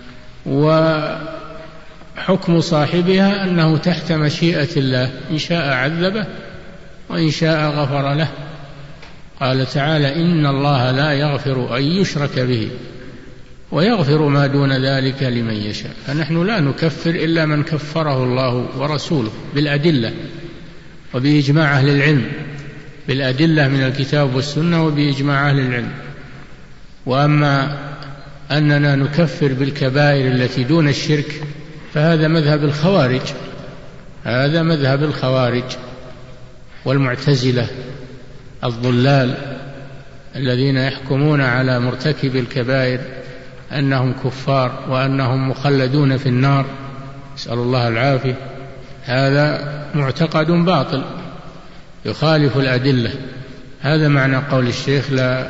وحكم صاحبها أنه تحت مشيئة الله، إن شاء عذبه وإن شاء غفر له. قال تعالى: إن الله لا يغفر أن يشرك به ويغفر ما دون ذلك لمن يشاء. فنحن لا نكفر إلا من كفره الله ورسوله بالأدلة وبإجماع أهل العلم، بالأدلة من الكتاب والسنة وبإجماع أهل العلم. وأما أننا نكفر بالكبائر التي دون الشرك فهذا مذهب الخوارج، هذا مذهب الخوارج والمعتزلة الضلال الذين يحكمون على مرتكب الكبائر أنهم كفار وأنهم مخلدون في النار، نسأل الله العافية. هذا معتقد باطل يخالف الأدلة. هذا معنى قول الشيخ: لا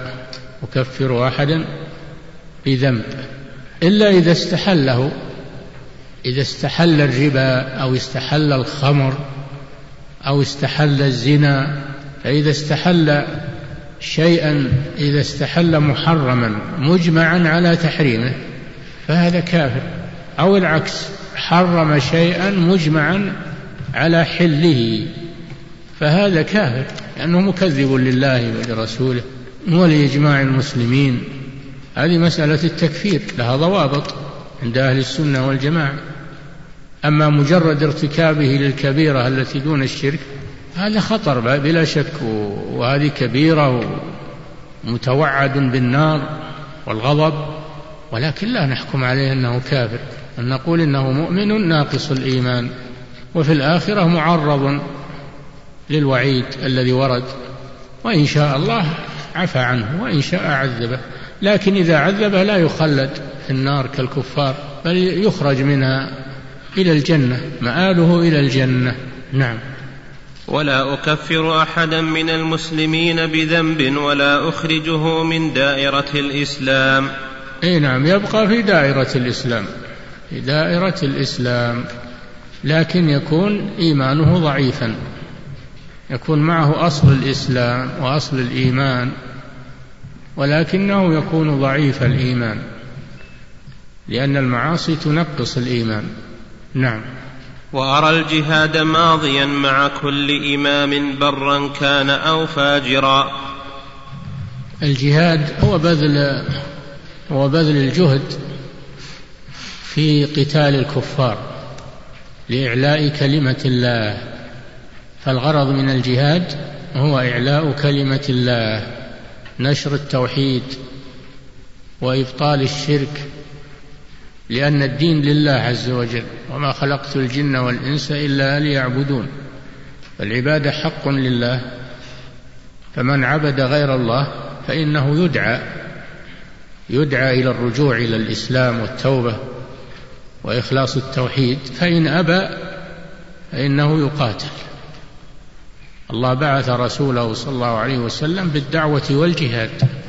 أكفر أحدا بذنب إلا إذا استحله إذا استحل الربا أو استحل الخمر أو استحل الزنا، فإذا استحل شيئا إذا استحل محرما مجمعا على تحريمه فهذا كافر، أو العكس حرم شيئا مجمعا على حله فهذا كافر، لأنه مكذب لله ولرسوله ولإجماع المسلمين. هذه مسألة التكفير لها ضوابط عند أهل السنة والجماعة. أما مجرد ارتكابه للكبيرة التي دون الشرك هذا خطر بلا شك، وهذه كبيرة ومتوعد بالنار والغضب، ولكن لا نحكم عليه أنه كافر، أن نقول إنه مؤمن ناقص الإيمان، وفي الآخرة معرض للوعيد الذي ورد، وإن شاء الله عفى عنه وإن شاء عذبه، لكن إذا عذبه لا يخلد في النار كالكفار، بل يخرج منها إلى الجنة، مآله إلى الجنة. نعم. ولا أكفر أحدا من المسلمين بذنب ولا أخرجه من دائرة الإسلام. أي نعم، يبقى في دائرة الإسلام، في دائرة الإسلام، لكن يكون إيمانه ضعيفا، يكون معه أصل الإسلام وأصل الإيمان، ولكنه يكون ضعيف الإيمان، لأن المعاصي تنقص الإيمان. نعم. وأرى الجهاد ماضيا مع كل إمام برا كان أو فاجرا. الجهاد هو بذل هو بذل الجهد في قتال الكفار لإعلاء كلمة الله، فالغرض من الجهاد هو إعلاء كلمة الله، نشر التوحيد وإبطال الشرك، لأن الدين لله عز وجل، وما خلقت الجن والإنس إلا ليعبدون، فالعبادة حق لله، فمن عبد غير الله فإنه يدعى يدعى إلى الرجوع إلى الإسلام والتوبة وإخلاص التوحيد، فإن أبى فإنه يقاتل. الله بعث رسوله صلى الله عليه وسلم بالدعوة والجهاد،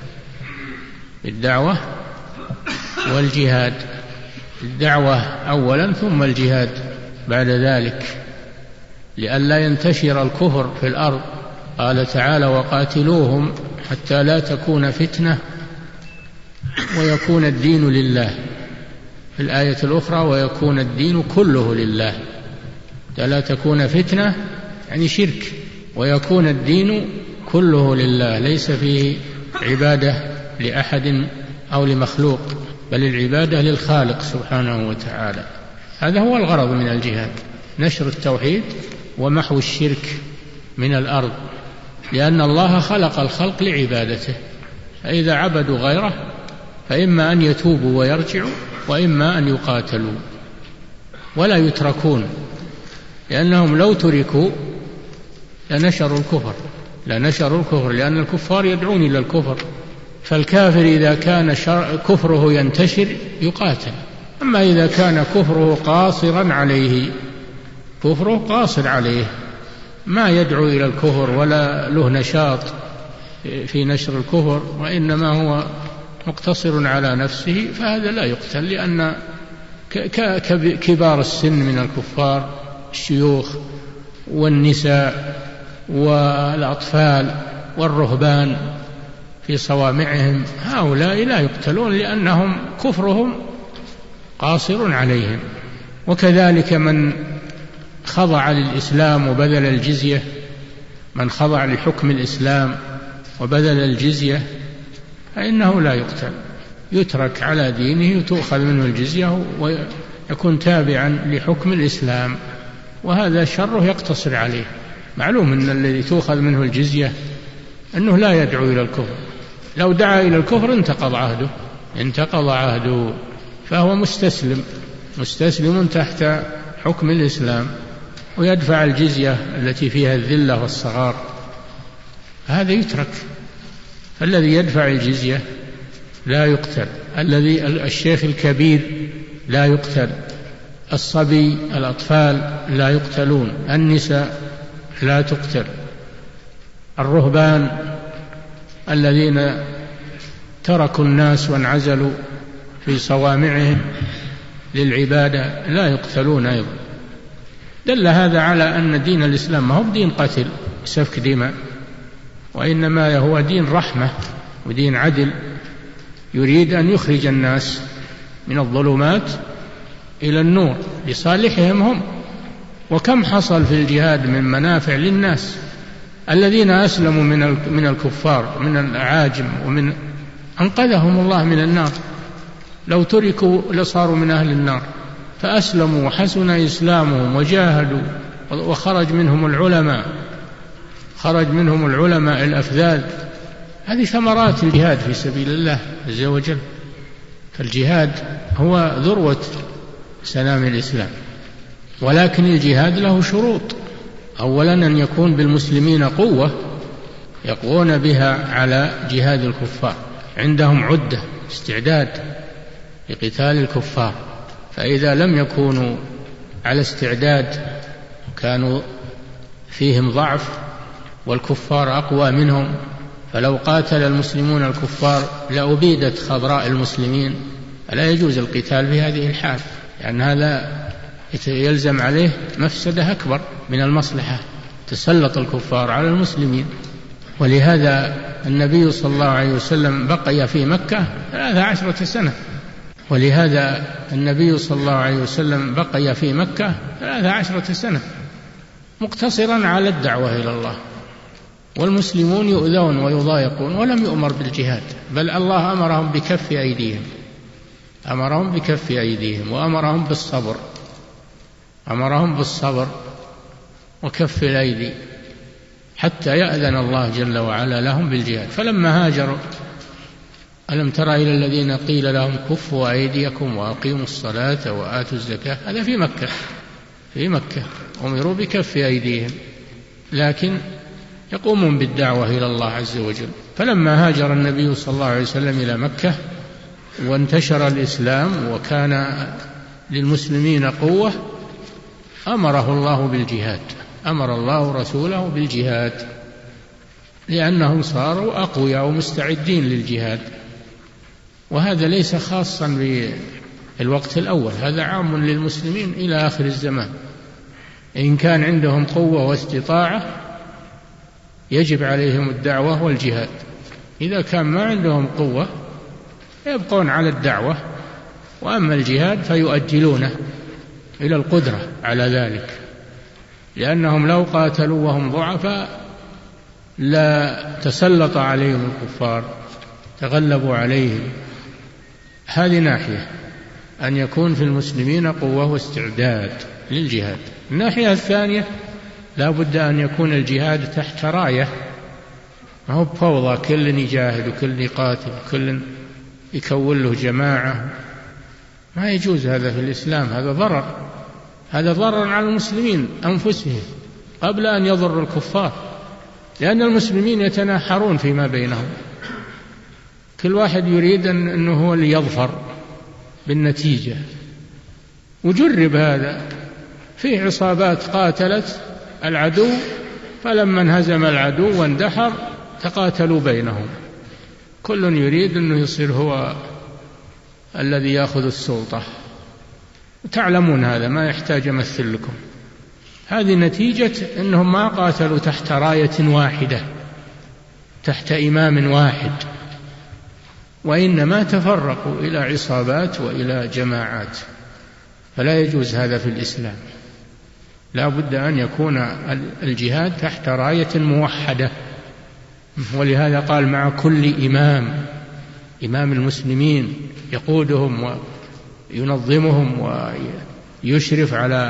بالدعوة والجهاد، الدعوة أولا ثم الجهاد بعد ذلك، لئلا ينتشر الكفر في الأرض. قال تعالى: وقاتلوهم حتى لا تكون فتنة ويكون الدين لله. في الآية الأخرى: ويكون الدين كله لله. لا تكون فتنة يعني شرك، ويكون الدين كله لله، ليس فيه عبادة لأحد أو لمخلوق، بل العبادة للخالق سبحانه وتعالى. هذا هو الغرض من الجهاد، نشر التوحيد ومحو الشرك من الأرض، لأن الله خلق الخلق لعبادته، فإذا عبدوا غيره فإما أن يتوبوا ويرجعوا وإما أن يقاتلوا ولا يتركون، لأنهم لو تركوا لنشروا الكفر لنشروا الكفر لأن الكفار يدعون إلى الكفر، فالكافر إذا كان كفره ينتشر يقاتل، أما إذا كان كفره قاصرا عليه كفره قاصر عليه ما يدعو إلى الكفر ولا له نشاط في نشر الكفر، وإنما هو مقتصر على نفسه، فهذا لا يقتل، لأن كبار السن من الكفار، الشيوخ والنساء والأطفال والرهبان في صوامعهم، هؤلاء لا يقتلون لأنهم كفرهم قاصر عليهم. وكذلك من خضع للإسلام وبذل الجزية، من خضع لحكم الإسلام وبذل الجزية فإنه لا يقتل، يترك على دينه وتؤخذ منه الجزية ويكون تابعا لحكم الإسلام، وهذا شره يقتصر عليه. معلوم أن الذي تؤخذ منه الجزية أنه لا يدعو إلى الكفر، لو دعا إلى الكفر انتقض عهده انتقض عهده فهو مستسلم مستسلم تحت حكم الإسلام، ويدفع الجزية التي فيها الذلة والصغار، هذا يترك. فالذي يدفع الجزية لا يقتل، الذي الشيخ الكبير لا يقتل، الصبي الأطفال لا يقتلون، النساء لا تقتل، الرهبان الذين تركوا الناس وانعزلوا في صوامعهم للعبادة لا يقتلون أيضا. دل هذا على أن دين الإسلام ما هو دين قتل سفك دماء، وإنما هو دين رحمة ودين عدل، يريد أن يخرج الناس من الظلمات إلى النور لصالحهم هم. وكم حصل في الجهاد من منافع للناس الذين أسلموا من الكفار من الأعاجم، ومن أنقذهم الله من النار. لو تركوا لصاروا من أهل النار، فأسلموا وحسن إسلامهم وجاهدوا، وخرج منهم العلماء خرج منهم العلماء الأفذاذ. هذه ثمرات الجهاد في سبيل الله عز وجل. فالجهاد هو ذروة سنام الإسلام، ولكن الجهاد له شروط. أولا أن يكون بالمسلمين قوة يقوون بها على جهاد الكفار، عندهم عدة استعداد لقتال الكفار. فإذا لم يكونوا على استعداد وكانوا فيهم ضعف والكفار أقوى منهم، فلو قاتل المسلمون الكفار لأبيدت خضراء المسلمين. فلا يجوز القتال في هذه الحال، لأن هذا يلزم عليه مفسدة أكبر من المصلحة، تسلط الكفار على المسلمين. ولهذا النبي صلى الله عليه وسلم بقي في مكة ثلاث عشرة سنة ولهذا النبي صلى الله عليه وسلم بقي في مكة ثلاث عشرة سنة مقتصرا على الدعوة إلى الله، والمسلمون يؤذون ويضايقون ولم يؤمر بالجهاد، بل الله أمرهم بكف أيديهم أمرهم بكف أيديهم وأمرهم بالصبر أمرهم بالصبر وكف الأيدي حتى يأذن الله جل وعلا لهم بالجهاد. فلما هاجروا ألم تر إلى الذين قيل لهم كفوا أيديكم وأقيموا الصلاة وآتوا الزكاة؟ هذا في مكة في مكة أمروا بكف أيديهم، لكن يقومون بالدعوة إلى الله عز وجل. فلما هاجر النبي صلى الله عليه وسلم إلى مكة وانتشر الإسلام وكان للمسلمين قوة، أمره الله بالجهاد أمر الله رسوله بالجهاد، لأنهم صاروا أقوياء ومستعدين للجهاد. وهذا ليس خاصا بالوقت الأول، هذا عام للمسلمين إلى آخر الزمان. إن كان عندهم قوة واستطاعة يجب عليهم الدعوة والجهاد، إذا كان ما عندهم قوة يبقون على الدعوة، وأما الجهاد فيؤجلونه إلى القدرة على ذلك، لأنهم لو قاتلوا وهم ضعفاء لا تسلط عليهم الكفار تغلبوا عليهم. هذه ناحية، أن يكون في المسلمين قوة واستعداد للجهاد. الناحية الثانية لا بد أن يكون الجهاد تحت راية، ما هو فوضى كل يجاهد وكل يقاتل كل يكون له جماعة، ما يجوز هذا في الإسلام. هذا ضرر هذا ضرر على المسلمين أنفسهم قبل أن يضر الكفار، لأن المسلمين يتناحرون فيما بينهم، كل واحد يريد أنه هو اللي يظفر بالنتيجة. وجرب هذا في عصابات قاتلت العدو، فلما انهزم العدو واندحر تقاتلوا بينهم، كل يريد أنه يصير هو الذي يأخذ السلطة. تعلمون هذا، ما يحتاج أمثل لكم. هذه نتيجة أنهم ما قاتلوا تحت راية واحدة تحت إمام واحد، وإنما تفرقوا إلى عصابات وإلى جماعات. فلا يجوز هذا في الإسلام، لا بد أن يكون الجهاد تحت راية موحدة. ولهذا قال مع كل إمام إمام المسلمين يقودهم وينظمهم ويشرف على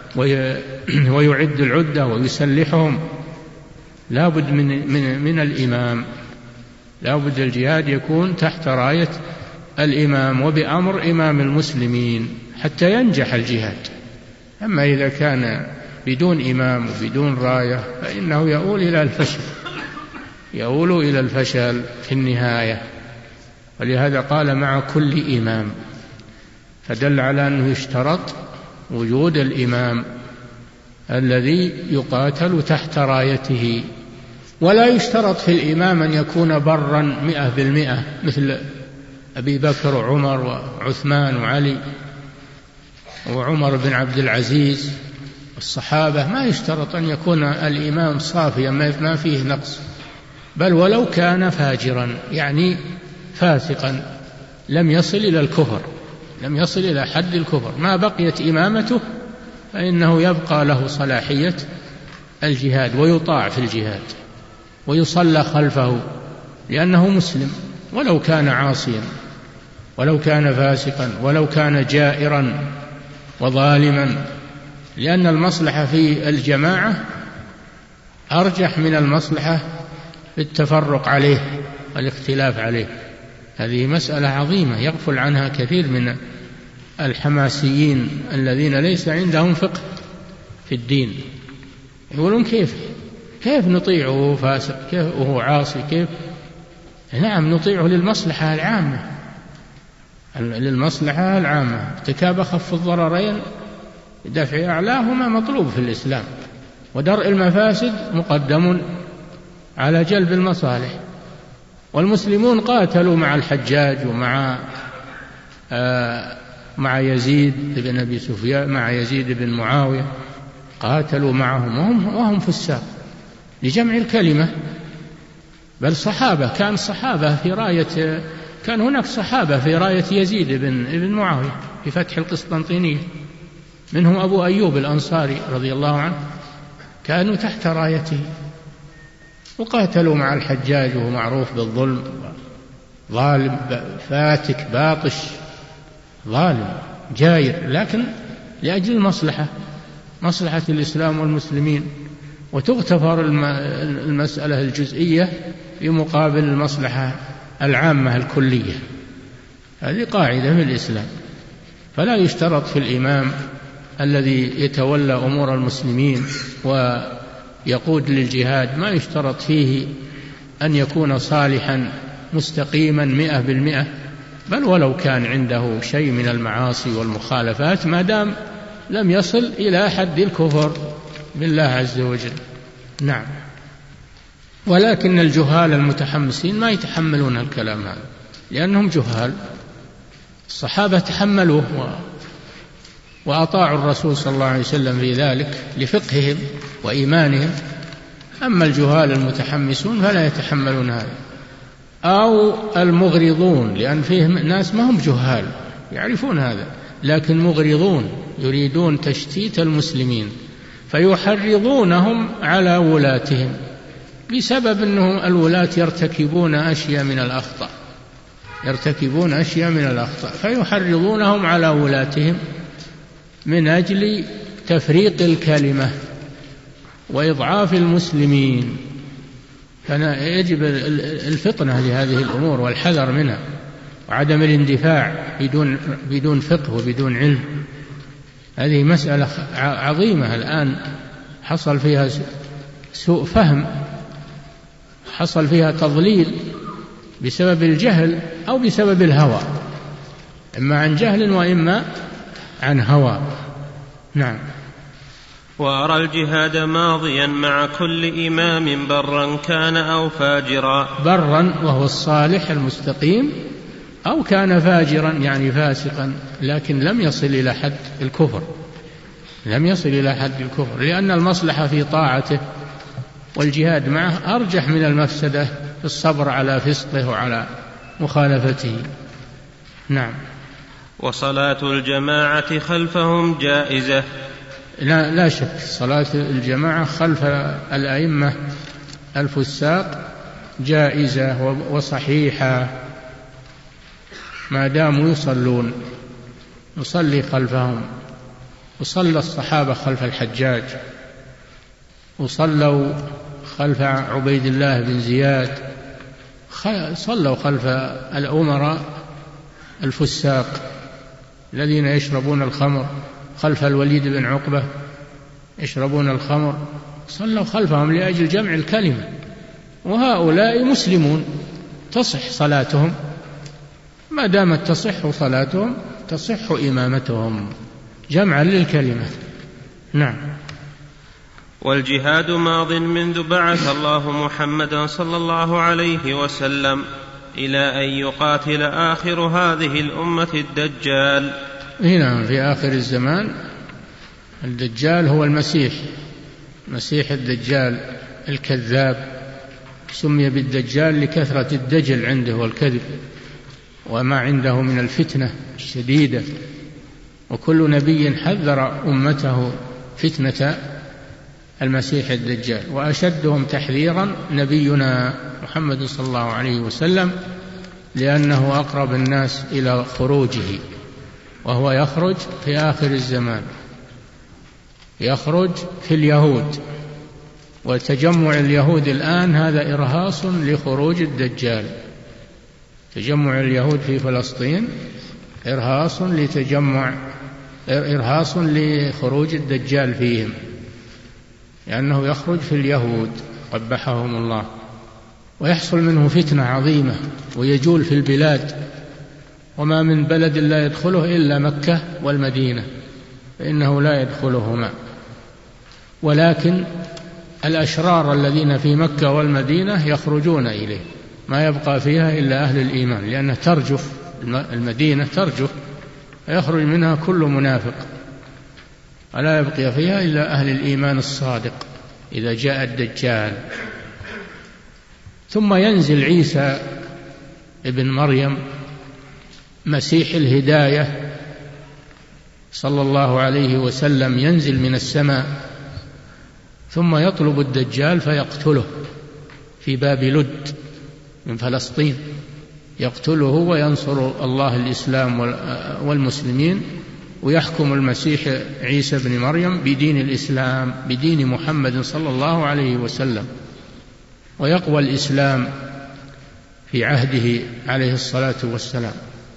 ويعد العدة ويسلحهم. لا بد من, من, من الإمام، لا بد الجهاد يكون تحت راية الإمام وبأمر إمام المسلمين حتى ينجح الجهاد. أما إذا كان بدون إمام وبدون راية فإنه يؤول إلى الفشل يؤول إلى الفشل في النهاية. ولهذا قال مع كل إمام، فدل على أنه يشترط وجود الإمام الذي يقاتل تحت رايته. ولا يشترط في الإمام أن يكون برا مئة بالمئة مثل أبي بكر وعمر وعثمان وعلي، وعمر بن عبد العزيز الصحابة ما يشترط أن يكون الإمام صافيا ما فيه نقص، بل ولو كان فاجرا يعني فاسقا لم يصل إلى الكفر، لم يصل إلى حد الكفر، ما بقيت إمامته فإنه يبقى له صلاحية الجهاد ويطاع في الجهاد ويصلى خلفه لأنه مسلم، ولو كان عاصيا ولو كان فاسقا ولو كان جائرا وظالما، لأن المصلحة في الجماعة أرجح من المصلحة في التفرق عليه والاختلاف عليه. هذه مسألة عظيمة يغفل عنها كثير من الحماسيين الذين ليس عندهم فقه في الدين، يقولون كيف كيف نطيعه وهو فاسق، كيف وهو عاصي، كيف؟ نعم نطيعه للمصلحة العامة، للمصلحة العامة، ارتكاب أخف الضررين دفع أعلاهما مطلوب في الإسلام، ودرء المفاسد مقدم على جلب المصالح. والمسلمون قاتلوا مع الحجاج ومع آه مع يزيد بن أبي سفيان، مع يزيد بن معاوية، قاتلوا معهم وهم, وهم فساق لجمع الكلمة، بل صحابة، كان صحابة في راية، كان هناك صحابة في راية يزيد بن, بن معاوية في فتح القسطنطينية، منهم أبو أيوب الأنصاري رضي الله عنه، كانوا تحت رايته وقاتلوا مع الحجاج وهو معروف بالظلم، ظالم فاتك باطش ظالم جاير، لكن لأجل المصلحة، مصلحة الإسلام والمسلمين، وتغتفر المسألة الجزئية في مقابل المصلحة العامة الكلية. هذه قاعدة في الإسلام. فلا يشترط في الإمام الذي يتولى أمور المسلمين ويقود للجهاد، ما يشترط فيه أن يكون صالحا مستقيما مئة بالمئة، بل ولو كان عنده شيء من المعاصي والمخالفات ما دام لم يصل إلى حد الكفر بالله عز وجل. نعم. ولكن الجهال المتحمسين ما يتحملون الكلام هذا لأنهم جهال. الصحابة تحملوه وأطاعوا الرسول صلى الله عليه وسلم في ذلك لفقههم وإيمانهم، أما الجهال المتحمسون فلا يتحملون هذا، أو المغرضون، لأن فيهم ناس ما هم جهال يعرفون هذا لكن مغرضون يريدون تشتيت المسلمين فيحرضونهم على ولاتهم بسبب أنهم الولاة يرتكبون أشياء من الأخطاء يرتكبون أشياء من الأخطاء فيحرضونهم على ولاتهم من أجل تفريق الكلمة وإضعاف المسلمين. فيجب الفطنة لهذه الأمور والحذر منها وعدم الاندفاع بدون بدون فقه وبدون علم. هذه مسألة عظيمة الآن حصل فيها سوء فهم، حصل فيها تضليل بسبب الجهل أو بسبب الهوى، إما عن جهل وإما عن هوى. نعم. وأرى الجهاد ماضيا مع كل إمام برا كان أو فاجرا. برا وهو الصالح المستقيم، أو كان فاجرا يعني فاسقا لكن لم يصل إلى حد الكفر، لم يصل إلى حد الكفر، لأن المصلحة في طاعته والجهاد معه أرجح من المفسدة في الصبر على فسقه وعلى مخالفته. نعم. وصلاة الجماعة خلفهم جائزة. لا, لا شك صلاة الجماعة خلف الأئمة الفساق جائزة وصحيحة ما داموا يصلون، يصلي خلفهم. وصلى الصحابة خلف الحجاج، وصلوا خلف عبيد الله بن زياد، صلوا خلف الأمراء الفساق الذين يشربون الخمر، خلف الوليد بن عقبة يشربون الخمر، صلوا خلفهم لأجل جمع الكلمة. وهؤلاء مسلمون تصح صلاتهم، ما دامت تصح صلاتهم تصح إمامتهم جمعا للكلمة. نعم. والجهاد ماض منذ بعث الله محمدا صلى الله عليه وسلم إلى أن يقاتل آخر هذه الأمة الدجال، هنا في آخر الزمان الدجال هو المسيح، مسيح الدجال الكذاب، سمي بالدجال لكثرة الدجل عنده والكذب وما عنده من الفتنة الشديدة. وكل نبي حذر أمته فتنة المسيح الدجال، وأشدهم تحذيرا نبينا محمد صلى الله عليه وسلم، لأنه أقرب الناس إلى خروجه، وهو يخرج في آخر الزمان، يخرج في اليهود. وتجمع اليهود الآن هذا إرهاص لخروج الدجال، تجمع اليهود في فلسطين إرهاص لتجمع إرهاص لخروج الدجال فيهم، لأنه يخرج في اليهود قبحهم الله، ويحصل منه فتنة عظيمة ويجول في البلاد، وما من بلد لا يدخله إلا مكة والمدينة، فإنه لا يدخلهما. ولكن الأشرار الذين في مكة والمدينة يخرجون إليه، ما يبقى فيها إلا أهل الإيمان، لأنها ترجف، المدينة ترجف فيخرج منها كل منافق، ولا يبقى فيها إلا أهل الإيمان الصادق إذا جاء الدجال. ثم ينزل عيسى ابن مريم مسيح الهداية صلى الله عليه وسلم، ينزل من السماء ثم يطلب الدجال فيقتله في باب لد من فلسطين، يقتله وينصر الله الإسلام والمسلمين، ويحكم المسيح عيسى بن مريم بدين الإسلام، بدين محمد صلى الله عليه وسلم، ويقوى الإسلام في عهده عليه الصلاة والسلام.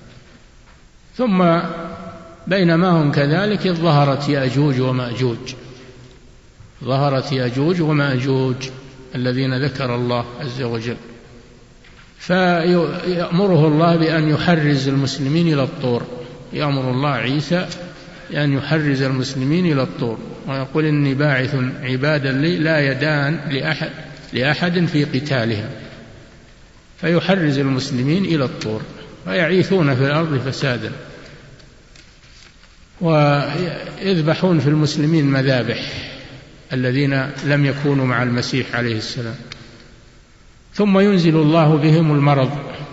ثم بينما هم كذلك ظهرت يأجوج ومأجوج، ظهرت يأجوج ومأجوج الذين ذكر الله عز وجل، فيأمره الله بأن يحرز المسلمين إلى الطور، يأمر الله عيسى بأن يحرز المسلمين إلى الطور، ويقول إني باعث عبادا لي لا يدان لأحد, لأحد في قتالهم، فيحرز المسلمين إلى الطور ويعيثون في الأرض فسادا، ويذبحون في المسلمين مذابح الذين لم يكونوا مع المسيح عليه السلام. ثم ينزل الله بهم المرض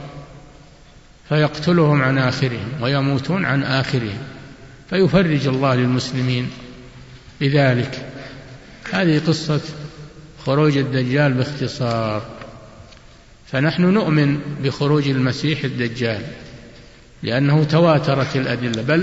فيقتلهم عن آخرهم ويموتون عن آخرهم، فيفرج الله للمسلمين بذلك. هذه قصة خروج الدجال باختصار. فنحن نؤمن بخروج المسيح الدجال لأنه تواترت الأدلة، بل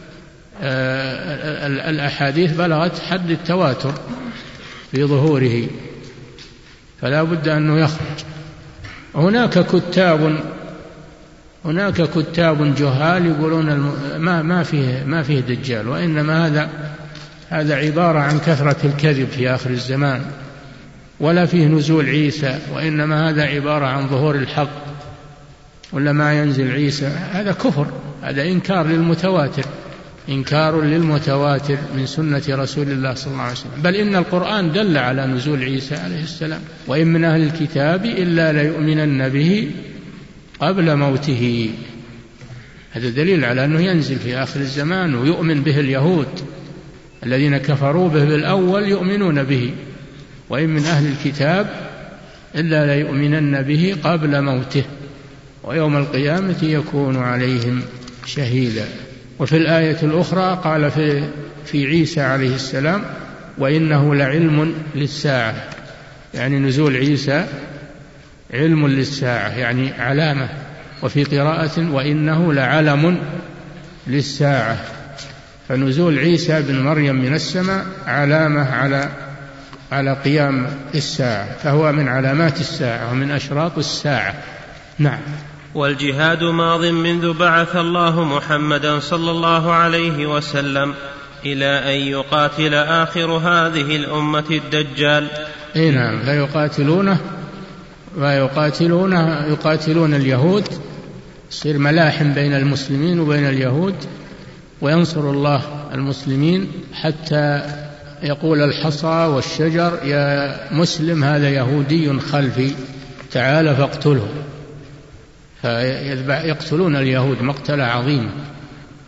الأحاديث بلغت حد التواتر في ظهوره، فلا بد أنه يخرج. هناك كتاب هناك كتاب جهال يقولون ما ما فيه ما فيه دجال، وإنما هذا هذا عبارة عن كثرة الكذب في آخر الزمان، ولا فيه نزول عيسى، وإنما هذا عبارة عن ظهور الحق، ولا ما ينزل عيسى. هذا كفر، هذا إنكار للمتواتر، إنكار للمتواتر من سنة رسول الله صلى الله عليه وسلم. بل إن القرآن دل على نزول عيسى عليه السلام، وإن من أهل الكتاب إلا ليؤمنن به قبل موته. هذا دليل على أنه ينزل في آخر الزمان، ويؤمن به اليهود الذين كفروا به بالأول يؤمنون به، وإن من أهل الكتاب إلا ليؤمنن به قبل موته ويوم القيامة يكون عليهم شهيدا. وفي الآية الأخرى قال في, في عيسى عليه السلام وإنه لعلم للساعة، يعني نزول عيسى علم للساعة، يعني علامة. وفي قراءة وإنه لعلم للساعة، فنزول عيسى بن مريم من السماء علامة على على قيام الساعة، فهو من علامات الساعة ومن أشراط الساعة. نعم. والجهاد ماض منذ بعث الله محمدا صلى الله عليه وسلم إلى أن يقاتل آخر هذه الأمة الدجال. إيه نعم، فيقاتلونه ويقاتلون يقاتلون اليهود، يصير ملاحم بين المسلمين وبين اليهود، وينصر الله المسلمين حتى يقول الحصى والشجر يا مسلم هذا يهودي خلفي تعال فاقتله، فيقتلون اليهود مقتلة عظيمة.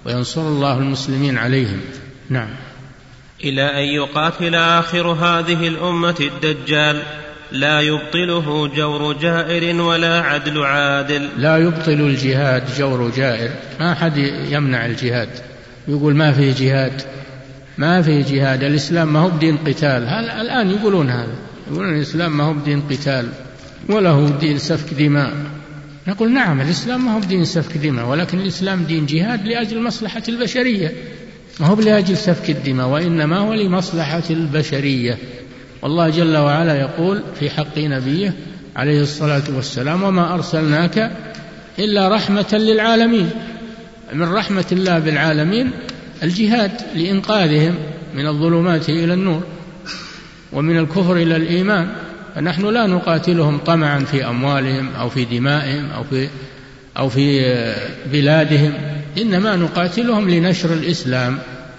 وينصر الله المسلمين عليهم. نعم. إلى أن يقاتل آخر هذه الأمة الدجال لا يبطله جور جائر ولا عدل عادل. لا يبطل الجهاد جور جائر، ما أحد يمنع الجهاد، يقول ما فيه جهاد، ما فيه جهاد، الإسلام ما هو بدين قتال. الآن يقولون هذا، يقولون الإسلام ما هو بدين قتال ولا هو دين سفك دماء. نقول نعم، الإسلام ما هو بدين سفك دماء، ولكن الإسلام دين جهاد لأجل مصلحة البشرية، ما هو لأجل سفك الدماء، وإنما هو لمصلحة البشرية. والله جل وعلا يقول في حق نبيه عليه الصلاة والسلام: وما أرسلناك إلا رحمة للعالمين. من رحمة الله بالعالمين الجهاد لإنقاذهم من الظلمات إلى النور ومن الكفر إلى الإيمان. فنحن لا نقاتلهم طمعا في أموالهم أو في دمائهم أو في, أو في بلادهم، إنما نقاتلهم لنشر الإسلام،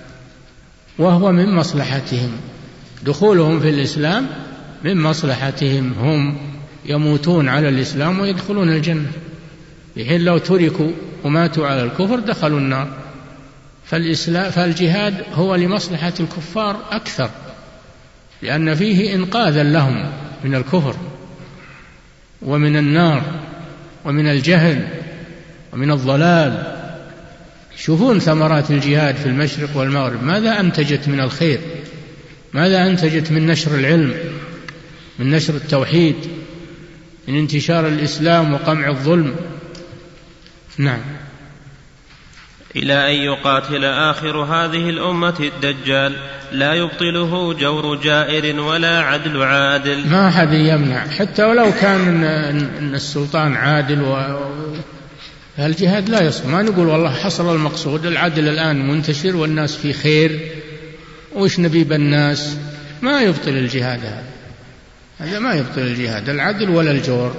وهو من مصلحتهم. دخولهم في الإسلام من مصلحتهم، هم يموتون على الإسلام ويدخلون الجنة، بحين لو تركوا وماتوا على الكفر دخلوا النار. فالإسلام فالجهاد هو لمصلحة الكفار أكثر، لأن فيه إنقاذا لهم من الكفر ومن النار ومن الجهل ومن الضلال. شوفون ثمرات الجهاد في المشرق والمغرب، ماذا أنتجت من الخير، ماذا أنتجت من نشر العلم، من نشر التوحيد، من انتشار الإسلام وقمع الظلم. نعم. إلى أن يقاتل آخر هذه الأمة الدجال لا يبطله جور جائر ولا عدل عادل. ما أحد يمنع، حتى ولو كان إن السلطان عادل و... الجهاد لا يصل. ما نقول والله حصل المقصود، العدل الآن منتشر والناس في خير وش نبيب الناس، ما يبطل الجهاد هذا، هذا ما يبطل الجهاد، العدل ولا الجور.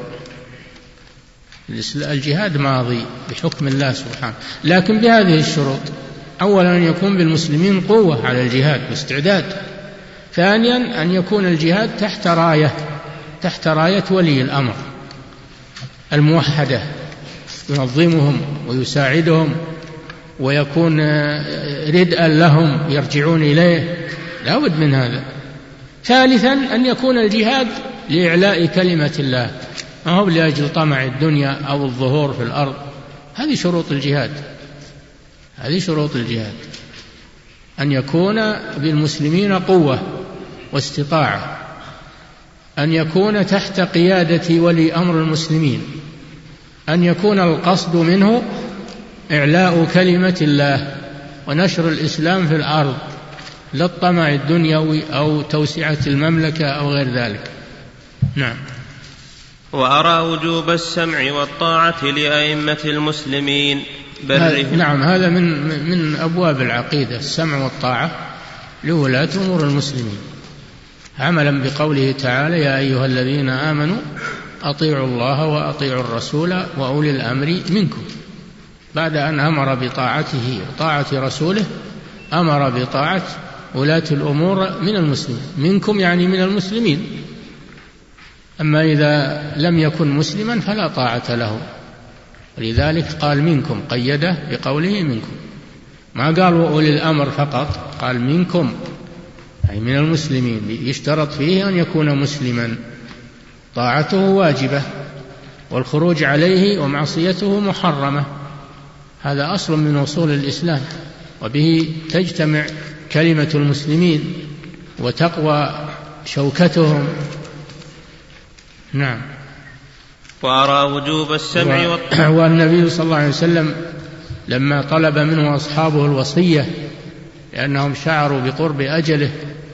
الجهاد ماضي بحكم الله سبحانه، لكن بهذه الشروط: أولا أن يكون بالمسلمين قوة على الجهاد واستعداد، ثانيا أن يكون الجهاد تحت راية تحت راية ولي الأمر الموحدة، ينظمهم ويساعدهم ويكون ردءا لهم يرجعون إليه، لا بد من هذا. ثالثا أن يكون الجهاد لإعلاء كلمة الله، ما هو لأجل طمع الدنيا أو الظهور في الأرض. هذه شروط الجهاد، هذه شروط الجهاد: أن يكون بالمسلمين قوة واستطاعة، أن يكون تحت قيادة ولي أمر المسلمين، أن يكون القصد منه إعلاء كلمة الله ونشر الإسلام في الأرض، لا الطمع الدنيوي أو توسعة المملكة أو غير ذلك. نعم. وأرى وجوب السمع والطاعة لأئمة المسلمين برهم. نعم، هذا من من أبواب العقيدة، السمع والطاعة لولاة أمور المسلمين، عملا بقوله تعالى: يا أيها الذين آمنوا أطيعوا الله وأطيعوا الرسول وأولي الأمر منكم. بعد أن أمر بطاعته وطاعة رسوله أمر بطاعة ولاة الأمور من المسلمين، منكم يعني من المسلمين. أما إذا لم يكن مسلما فلا طاعة له، ولذلك قال منكم، قيده بقوله منكم، ما قال وأولي الأمر فقط، قال منكم أي من المسلمين، يشترط فيه أن يكون مسلما، طاعته واجبة والخروج عليه ومعصيته محرمة. هذا أصل من أصول الإسلام، وبه تجتمع كلمة المسلمين وتقوى شوكتهم. نعم. وأرى وجوب السمع والطاعة. والنبي صلى الله عليه وسلم لما طلب منه أصحابه الوصية لأنهم شعروا بقرب أجله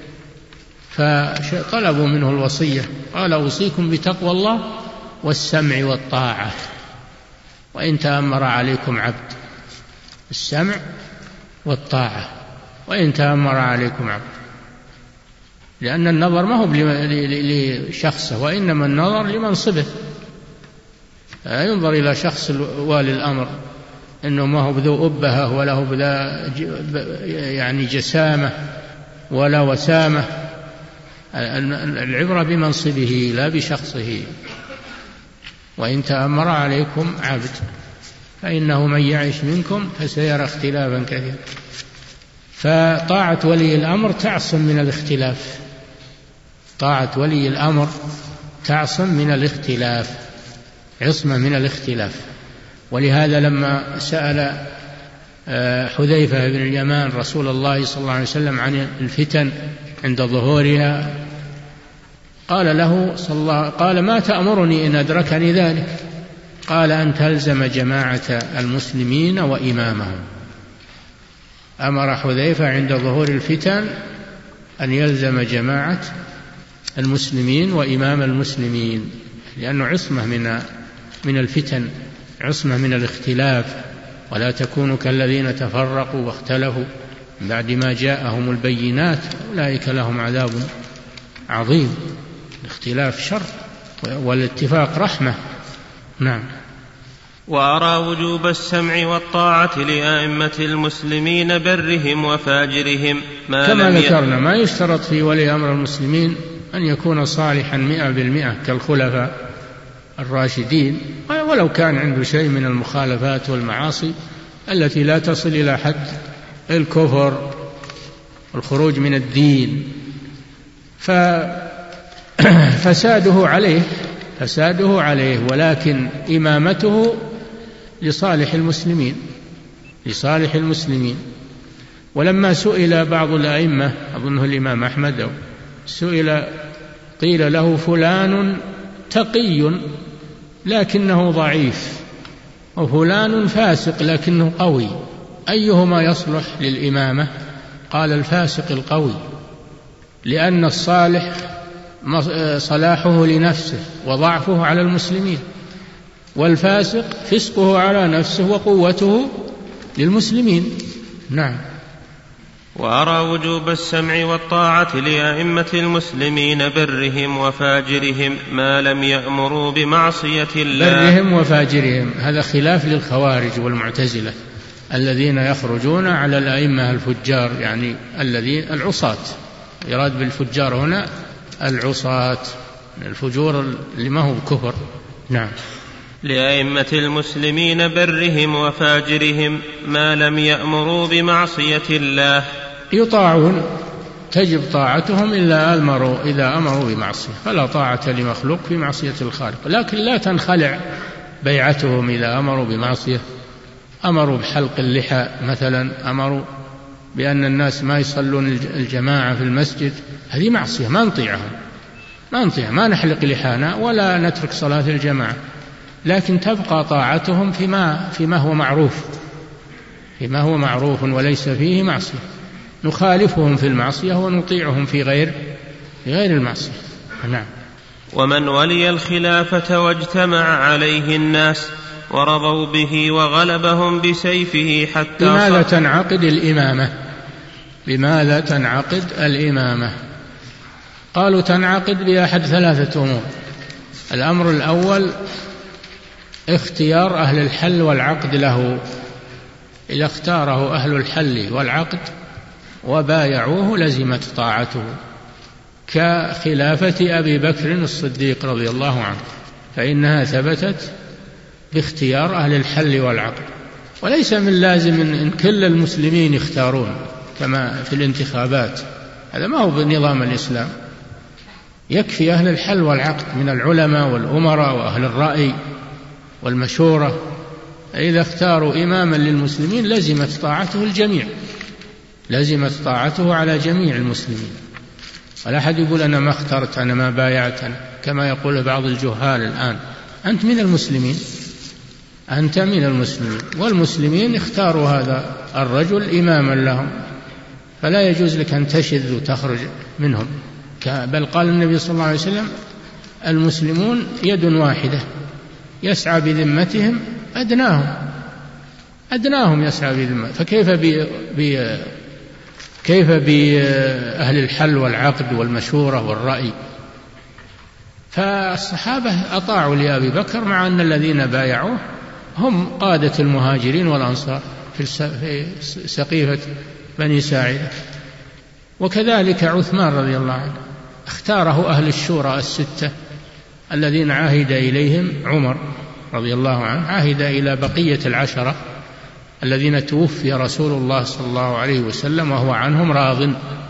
فطلبوا منه الوصية، قال: أوصيكم بتقوى الله والسمع والطاعة وإن تأمر عليكم عبد. السمع والطاعة وإن تأمر عليكم عبد، لأن النظر ما هو لشخصه، وإنما النظر لمنصبه. لا ينظر إلى شخص والي الأمر إنه ما هو بذو أبهة ولا هو بذا يعني جسامة ولا وسامة، العبرة بمنصبه لا بشخصه. وإن تأمر عليكم عبد. فإنه من يعش منكم فسيرى اختلافا كثيرا. فطاعة ولي الأمر تعصم من الاختلاف، طاعة ولي الأمر تعصم من الاختلاف، عصمة من الاختلاف. ولهذا لما سأل حذيفة بن اليمان رسول الله صلى الله عليه وسلم عن الفتن عند ظهورها قال له صلى الله قال ما تأمرني إن أدركني ذلك؟ قال أن تلزم جماعة المسلمين وإمامهم. أمر حذيفة عند ظهور الفتن أن يلزم جماعة المسلمين وإمام المسلمين، لأنه عصمة من من الفتن، عصمة من الاختلاف، ولا تكونوا كالذين تفرقوا واختلفوا بعد ما جاءهم البينات أولئك لهم عذاب عظيم. الاختلاف شر والاتفاق رحمة. نعم. وأرى وجوب السمع والطاعة لأئمة المسلمين برهم وفاجرهم ما كما لم ذكرنا ما يشترط في ولي أمر المسلمين أن يكون صالحا مئة بالمئة كالخلفاء الراشدين، ولو كان عنده شيء من المخالفات والمعاصي التي لا تصل إلى حد الكفر والخروج من الدين، ففساده عليه فساده عليه ولكن إمامته لصالح المسلمين لصالح المسلمين. ولما سئل بعض الأئمة أظنه الإمام أحمد سئل قيل له فلان تقي لكنه ضعيف وفلان فاسق لكنه قوي، أيهما يصلح للإمامة؟ قال الفاسق القوي، لأن الصالح صلاحه لنفسه وضعفه على المسلمين، والفاسق فسقه على نفسه وقوته للمسلمين. نعم. وأرى وجوب السمع والطاعة لأئمة المسلمين برهم وفاجرهم ما لم يأمروا بمعصية الله. برهم وفاجرهم هذا خلاف للخوارج والمعتزلة الذين يخرجون على الأئمة الفجار، يعني الذين العصاة، يراد بالفجار هنا العصاة، الفجور اللي ما هو كفر. نعم. لأئمة المسلمين برهم وفاجرهم ما لم يأمروا بمعصية الله. يطاعون تجب طاعتهم إلا أمروا إذا أمروا بمعصية، فلا طاعة لمخلوق في معصية الخالق، لكن لا تنخلع بيعتهم إذا أمروا بمعصية. أمروا بحلق اللحى مثلا، أمروا بأن الناس ما يصلون الجماعة في المسجد، هذه معصية ما نطيعهم ما نطيع ما نحلق لحانا ولا نترك صلاة الجماعة، لكن تبقى طاعتهم فيما فيما هو معروف فيما هو معروف وليس فيه معصية. نخالفهم في المعصية ونطيعهم في غير في غير المعصية. نعم. ومن ولي الخلافة واجتمع عليه الناس ورضوا به وغلبهم بسيفه حتى بماذا تنعقد الإمامة؟ بماذا تنعقد الإمامة؟ قالوا تنعقد بأحد ثلاثة أمور. الأمر الأول اختيار أهل الحل والعقد له، إذا اختاره أهل الحل والعقد وبايعوه لزمت طاعته، كخلافة أبي بكر الصديق رضي الله عنه، فإنها ثبتت باختيار أهل الحل والعقد، وليس من لازم إن كل المسلمين يختارون كما في الانتخابات، هذا ما هو بنظام الإسلام. يكفي أهل الحل والعقد من العلماء والأمراء وأهل الرأي والمشورة، إذا اختاروا إماما للمسلمين لزمت طاعته الجميع، لزمت طاعته على جميع المسلمين، ولا أحد يقول أنا ما اخترت أنا ما بايعت أنا، كما يقول بعض الجهال الآن. أنت من المسلمين أنت من المسلمين والمسلمين اختاروا هذا الرجل إماما لهم، فلا يجوز لك أن تشذ وتخرج منهم. بل قال النبي صلى الله عليه وسلم المسلمون يد واحدة يسعى بذمتهم أدناهم أدناهم يسعى بذمتهم، فكيف ب... ب... كيف بأهل الحل والعقد والمشورة والرأي؟ فالصحابة أطاعوا لأبي بكر مع أن الذين بايعوه هم قادة المهاجرين والأنصار في سقيفة بني ساعدة. وكذلك عثمان رضي الله عنه اختاره أهل الشورى الستة الذين عهد إليهم عمر رضي الله عنه عهد إلى بقية العشرة الذين توفي رسول الله صلى الله عليه وسلم وهو عنهم راض،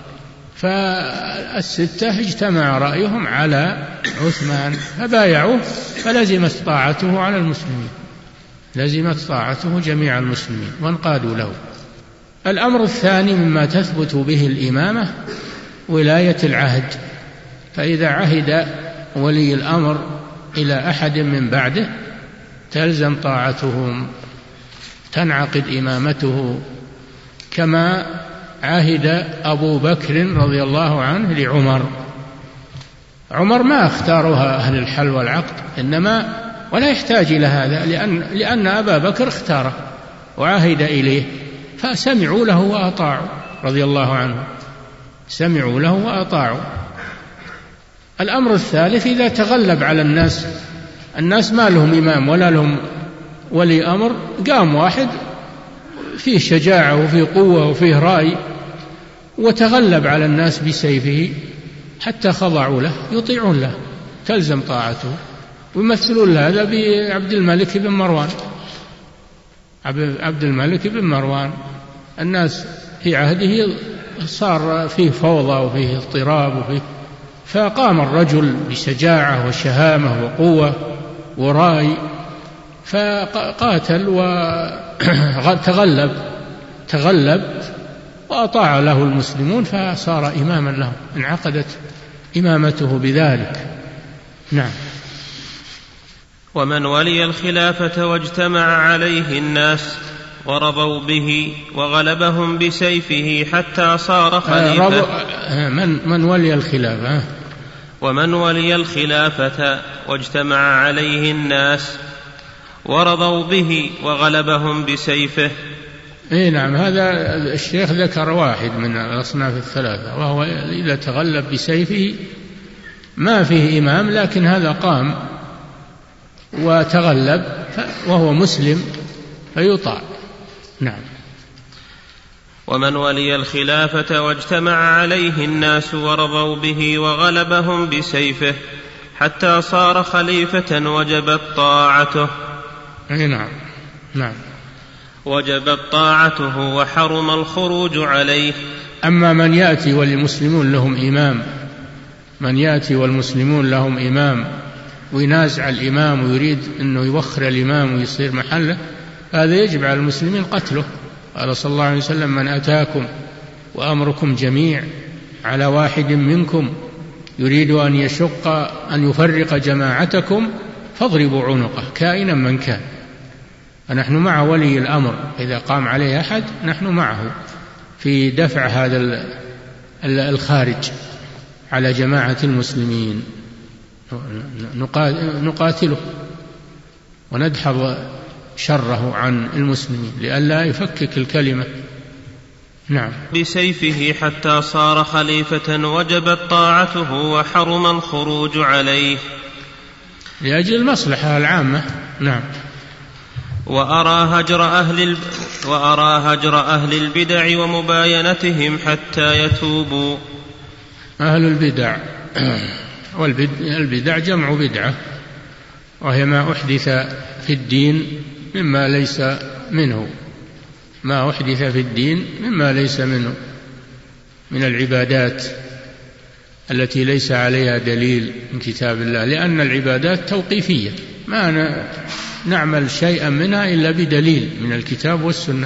فالستة اجتمع رأيهم على عثمان فبايعوه، فلزمت طاعته على المسلمين، لزمت طاعته جميع المسلمين وانقادوا له. الأمر الثاني مما تثبت به الإمامة ولاية العهد، فإذا عهد ولي الأمر إلى أحد من بعده تلزم طاعتهم، تنعقد إمامته، كما عهد أبو بكر رضي الله عنه لعمر. عمر ما اختارها أهل الحل والعقد، إنما ولا يحتاج إلى هذا، لأن, لأن أبا بكر اختاره وعهد إليه، فسمعوا له وأطاعوا رضي الله عنه، سمعوا له وأطاعوا. الأمر الثالث إذا تغلب على الناس، الناس ما لهم إمام ولا لهم ولي أمر، قام واحد فيه شجاعة وفيه قوة وفيه رأي وتغلب على الناس بسيفه حتى خضعوا له، يطيعون له، تلزم طاعته. ويمثلون هذا بعبد الملك بن مروان. عبد الملك بن مروان الناس في عهده صار فيه فوضى وفيه اضطراب وفيه، فقام الرجل بشجاعة وشهامة وقوة ورأي فقاتل وتغلب تغلب وأطاع له المسلمون فصار إماما لهم، انعقدت إمامته بذلك. نعم. ومن ولي الخلافة واجتمع عليه الناس ورضوا به وغلبهم بسيفه حتى صار خليفة. من, من ولي الخلافة ومن ولي الخلافة واجتمع عليه الناس ورضوا به وغلبهم بسيفه. اي نعم، هذا الشيخ ذكر واحد من الأصناف الثلاثة، وهو إذا تغلب بسيفه ما فيه إمام، لكن هذا قام وتغلب وهو مسلم فيطاع. نعم. ومن ولي الخلافة واجتمع عليه الناس ورضوا به وغلبهم بسيفه حتى صار خليفة وجبت طاعته. نعم. نعم. وجبت طاعته وحرم الخروج عليه. أما من يأتي والمسلمون لهم إمام، من يأتي والمسلمون لهم إمام وينازع الإمام ويريد أنه يوخر الإمام ويصير محله، هذا يجب على المسلمين قتله. قال صلى الله عليه وسلم: من أتاكم وأمركم جميع على واحد منكم يريد أن يشق أن يفرق جماعتكم فاضربوا عنقه كائنا من كان. فنحن مع ولي الأمر، إذا قام عليه أحد نحن معه في دفع هذا الخارج على جماعة المسلمين، نقاتله وندحض شره عن المسلمين لئلا يفكك الكلمة. نعم. بسيفه حتى صار خليفة وجبت طاعته وحرم الخروج عليه لأجل المصلحة العامة. نعم. وأرى هجر أهل الب... وأرى هجر أهل البدع ومباينتهم حتى يتوبوا. أهل البدع والبدع جمع بدعة، وهي ما أحدث في الدين مما ليس منه، ما أحدث في الدين مما ليس منه من العبادات التي ليس عليها دليل من كتاب الله، لأن العبادات توقيفية، ما نعمل شيئا منها إلا بدليل من الكتاب والسنة.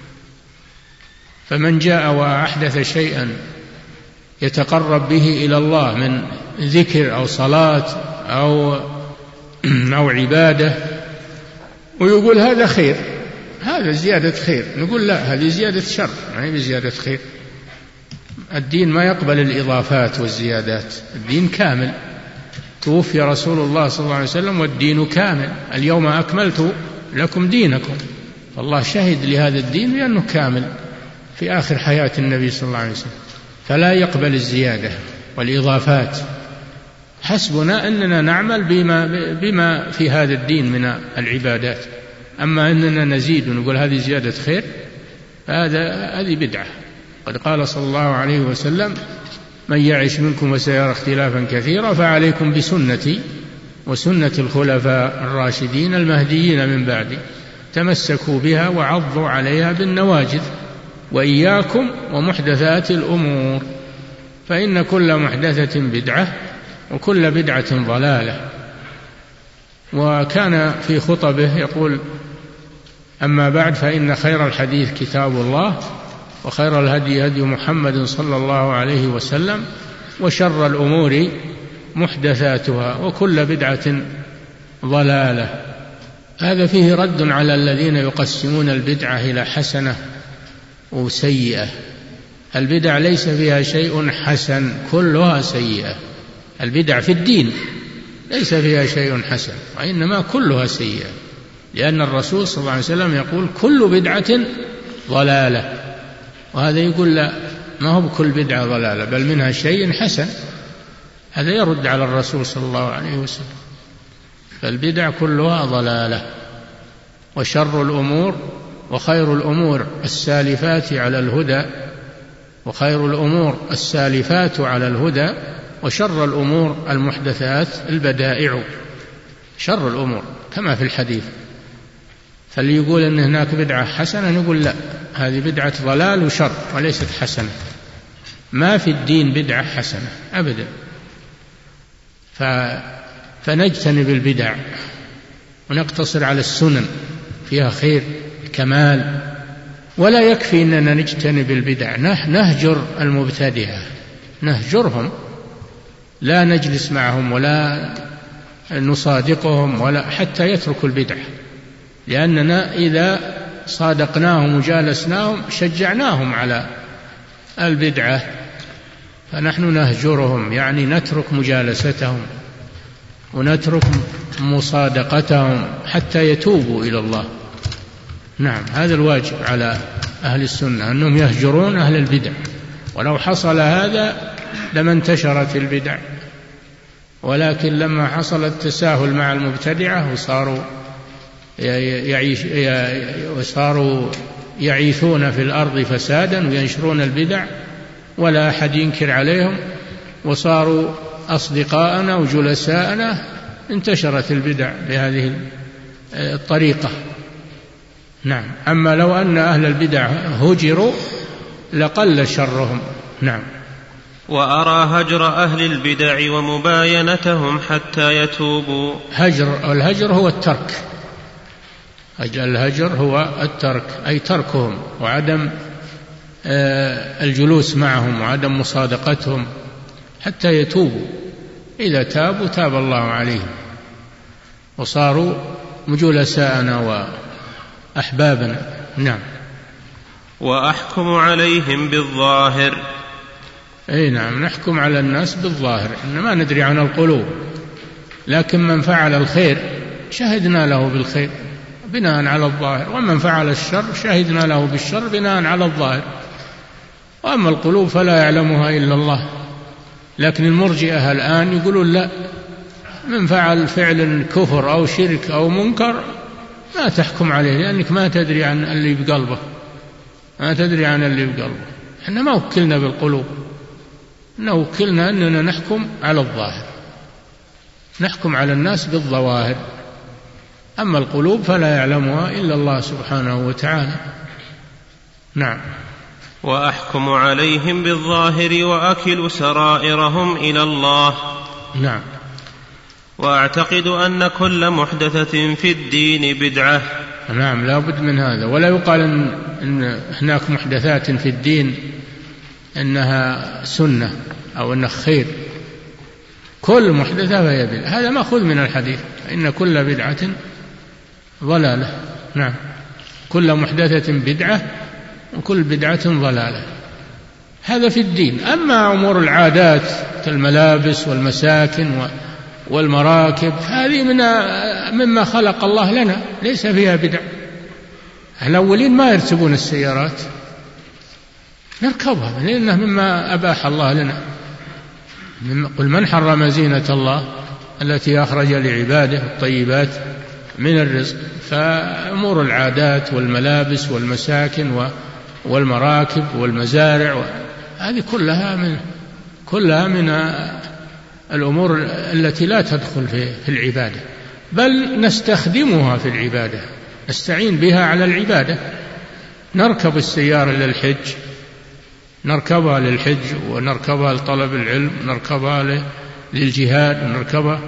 فمن جاء وأحدث شيئا يتقرب به إلى الله من ذكر أو صلاة أو أو عبادة ويقول هذا خير، هذا زيادة خير، نقول لا، هذه زيادة شر، ما هي بزيادة خير. الدين ما يقبل الإضافات والزيادات، الدين كامل. توفي رسول الله صلى الله عليه وسلم والدين كامل، اليوم أكملت لكم دينكم، فالله شهد لهذا الدين بأنه كامل في آخر حياة النبي صلى الله عليه وسلم، فلا يقبل الزيادة والإضافات. حسبنا أننا نعمل بما, بما في هذا الدين من العبادات، أما أننا نزيد ونقول هذه زيادة خير هذا هذه بدعة. قد قال صلى الله عليه وسلم: من يعش منكم وسيرى اختلافا كثيرا فعليكم بسنتي وسنة الخلفاء الراشدين المهديين من بعدي، تمسكوا بها وعضوا عليها بالنواجذ، وإياكم ومحدثات الأمور، فإن كل محدثة بدعة وكل بدعة ضلالة. وكان في خطبه يقول: أما بعد، فإن خير الحديث كتاب الله، وخير الهدي هدي محمد صلى الله عليه وسلم، وشر الأمور محدثاتها، وكل بدعة ضلالة. هذا فيه رد على الذين يقسمون البدعة إلى حسنة وسيئة. البدع ليس فيها شيء حسن، كلها سيئة. البدع في الدين ليس فيها شيء حسن، وإنما كلها سيئة، لأن الرسول صلى الله عليه وسلم يقول: كل بدعة ضلالة. وهذا يقول: لا، ما هو بكل بدعة ضلالة، بل منها شيء حسن. هذا يرد على الرسول صلى الله عليه وسلم. فالبدع كلها ضلالة. وشر الأمور وخير الأمور السالفات على الهدى وخير الأمور السالفات على الهدى وشر الأمور المحدثات البدائع. شر الأمور كما في الحديث. فاللي يقول أن هناك بدعة حسنة نقول: لا، هذه بدعة ضلال وشر وليست حسنة. ما في الدين بدعة حسنة أبدا. ف... فنجتنب البدع ونقتصر على السنن، فيها خير كمال. ولا يكفي أننا نجتنب البدع، نهجر المبتدعة، نهجرهم، لا نجلس معهم ولا نصادقهم ولا حتى يتركوا البدع، لأننا إذا صادقناهم وجالسناهم شجعناهم على البدعة. فنحن نهجرهم، يعني نترك مجالستهم ونترك مصادقتهم حتى يتوبوا إلى الله. نعم، هذا الواجب على أهل السنة، أنهم يهجرون أهل البدع. ولو حصل هذا لما انتشرت البدع، ولكن لما حصل التساهل مع المبتدعة وصاروا يعيش وصاروا يعيثون في الأرض فسادا وينشرون البدع ولا أحد ينكر عليهم، وصاروا أصدقاءنا وجلساءنا، انتشرت البدع بهذه الطريقة. نعم. أما لو أن أهل البدع هجروا لقل شرهم. نعم. وأرى هجر أهل البدع ومباينتهم حتى يتوبوا. هجر الهجر هو الترك. الهجر هو الترك، أي تركهم وعدم الجلوس معهم وعدم مصادقتهم حتى يتوبوا. إذا تابوا تاب الله عليهم وصاروا مجلساءنا وأحبابنا. نعم. وأحكم عليهم بالظاهر. أي نعم، نحكم على الناس بالظاهر، إن ما ندري عن القلوب، لكن من فعل الخير شهدنا له بالخير بناء على الظاهر، ومن فعل الشر شهدنا له بالشر بناء على الظاهر. وأما القلوب فلا يعلمها إلا الله. لكن المرجئة الآن يقولون: لا، من فعل فعل كفر أو شرك أو منكر ما تحكم عليه، لأنك ما تدري عن اللي بقلبه، ما تدري عن اللي بقلبه. احنا ما وكلنا بالقلوب، إحنا وكلنا أننا نحكم على الظاهر، نحكم على الناس بالظواهر. أما القلوب فلا يعلمها إلا الله سبحانه وتعالى. نعم. وأحكم عليهم بالظاهر وأكل سرائرهم إلى الله. نعم. وأعتقد أن كل محدثة في الدين بدعة. نعم، لا بد من هذا. ولا يقال إن, إن هناك محدثات في الدين إنها سنة أو إنها خير. كل محدثة فهي بدعة، هذا مأخوذ من الحديث: إن كل بدعة ضلالة. نعم، كل محدثة بدعة وكل بدعة ضلالة، هذا في الدين. أما أمور العادات كالملابس والمساكن والمراكب هذه من مما خلق الله لنا، ليس فيها بدع. الأولين ما يركبون السيارات، نركبها لأنه مما أباح الله لنا. قل من حرم زينة الله التي أخرج لعباده الطيبات من الرزق. فأمور العادات والملابس والمساكن والمراكب والمزارع هذه كلها من كلها من الأمور التي لا تدخل في العبادة، بل نستخدمها في العبادة، نستعين بها على العبادة. نركب السيارة للحج، نركبها للحج ونركبها لطلب العلم، نركبها للجهاد، نركبها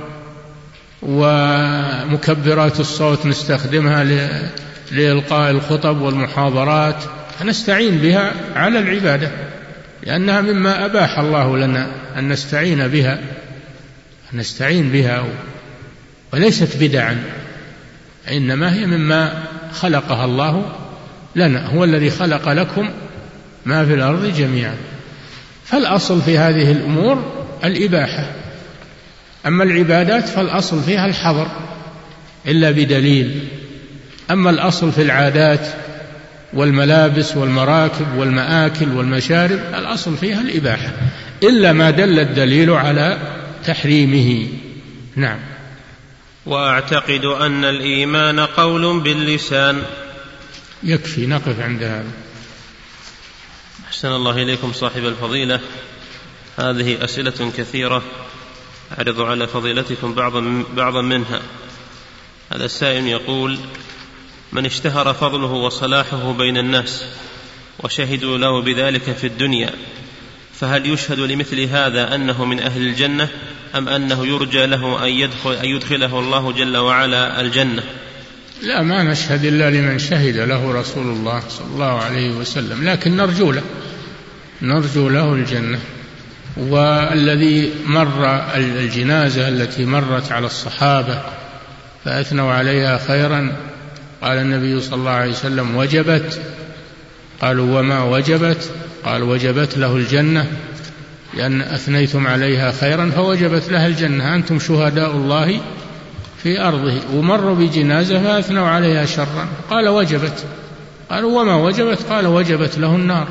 ومكبرات الصوت نستخدمها لإلقاء الخطب والمحاضرات، نستعين بها على العبادة، لأنها مما أباح الله لنا أن نستعين بها نستعين بها وليست بدعا، إنما هي مما خلقها الله لنا، هو الذي خلق لكم ما في الأرض جميعا. فالأصل في هذه الأمور الإباحة، أما العبادات فالأصل فيها الحظر إلا بدليل. أما الأصل في العادات والملابس والمراكب والمآكل والمشارب الأصل فيها الإباحة إلا ما دل الدليل على تحريمه. نعم. وأعتقد أن الإيمان قول باللسان. يكفي نقف عند هذا. أحسن الله إليكم صاحب الفضيلة، هذه أسئلة كثيرة أعرض على فضيلتكم بعضا منها. هذا السائل يقول: من اشتهر فضله وصلاحه بين الناس وشهدوا له بذلك في الدنيا، فهل يشهد لمثل هذا أنه من أهل الجنة، أم أنه يرجى له أن, يدخل أن يدخله الله جل وعلا الجنة؟ لا، ما نشهد إلا لمن شهد له رسول الله صلى الله عليه وسلم، لكن نرجو له نرجو له الجنة. والذي مر الجنازة التي مرت على الصحابة فأثنوا عليها خيرا، قال النبي صلى الله عليه وسلم: وجبت. قالوا: وما وجبت؟ قال: وجبت له الجنة، لأن أثنيتم عليها خيرا فوجبت لها الجنة، أنتم شهداء الله في أرضه. ومروا بجنازة فأثنوا عليها شرا، قال: وجبت. قالوا: وما وجبت؟ قال: وجبت له النار.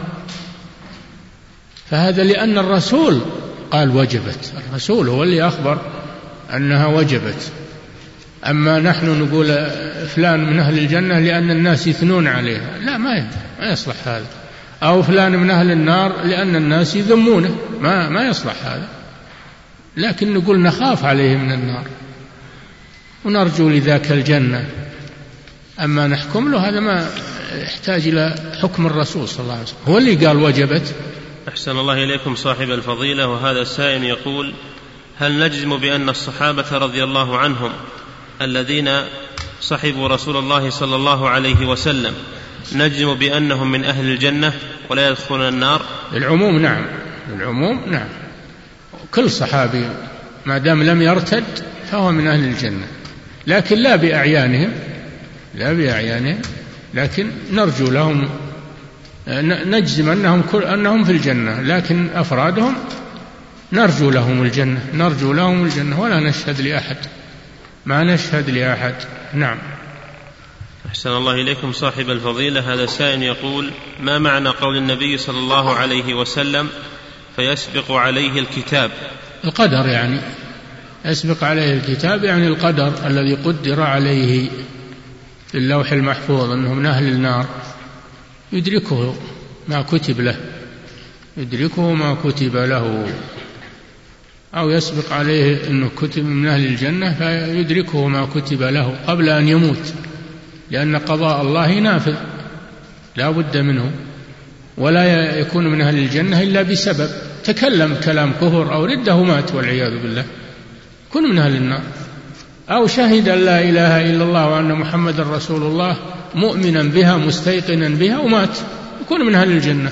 فهذا لأن الرسول قال وجبت، الرسول هو اللي أخبر أنها وجبت. أما نحن نقول فلان من أهل الجنة لأن الناس يثنون عليها، لا، ما ما يصلح هذا. أو فلان من أهل النار لأن الناس يذمونه، ما ما يصلح هذا. لكن نقول نخاف عليه من النار ونرجو لذاك الجنة. أما نحكم له هذا ما يحتاج إلى حكم الرسول صلى الله عليه وسلم، هو اللي قال وجبت. أحسن الله إليكم صاحب الفضيلة. وهذا السائل يقول: هل نجزم بأن الصحابة رضي الله عنهم الذين صحبوا رسول الله صلى الله عليه وسلم نجزم بأنهم من أهل الجنة ولا يدخلون النار؟ العموم نعم، العموم نعم، كل صحابي ما دام لم يرتد فهو من أهل الجنة، لكن لا بأعيانهم لا بأعيانهم لكن نرجو لهم، نجزم أنهم, أنهم في الجنة، لكن أفرادهم نرجو لهم الجنة نرجو لهم الجنة ولا نشهد لأحد، ما نشهد لأحد. نعم. أحسن الله إليكم صاحب الفضيلة. هذا سائل يقول: ما معنى قول النبي صلى الله عليه وسلم: فيسبق عليه الكتاب؟ القدر، يعني يسبق عليه الكتاب يعني القدر الذي قدر عليه في اللوح المحفوظ أنه من أهل النار، يدركه ما كتب له يدركه ما كتب له أو يسبق عليه أنه كتب من أهل الجنة فيدركه ما كتب له قبل أن يموت، لأن قضاء الله نافذ لا بد منه، ولا يكون من أهل الجنة إلا بسبب تكلم كلام كفر أو رده مات والعياذ بالله، يكون من أهل النار. أو شهد أن لا إله إلا الله وأن محمد رسول الله مؤمنا بها مستيقنا بها ومات، يكون من أهل الجنة.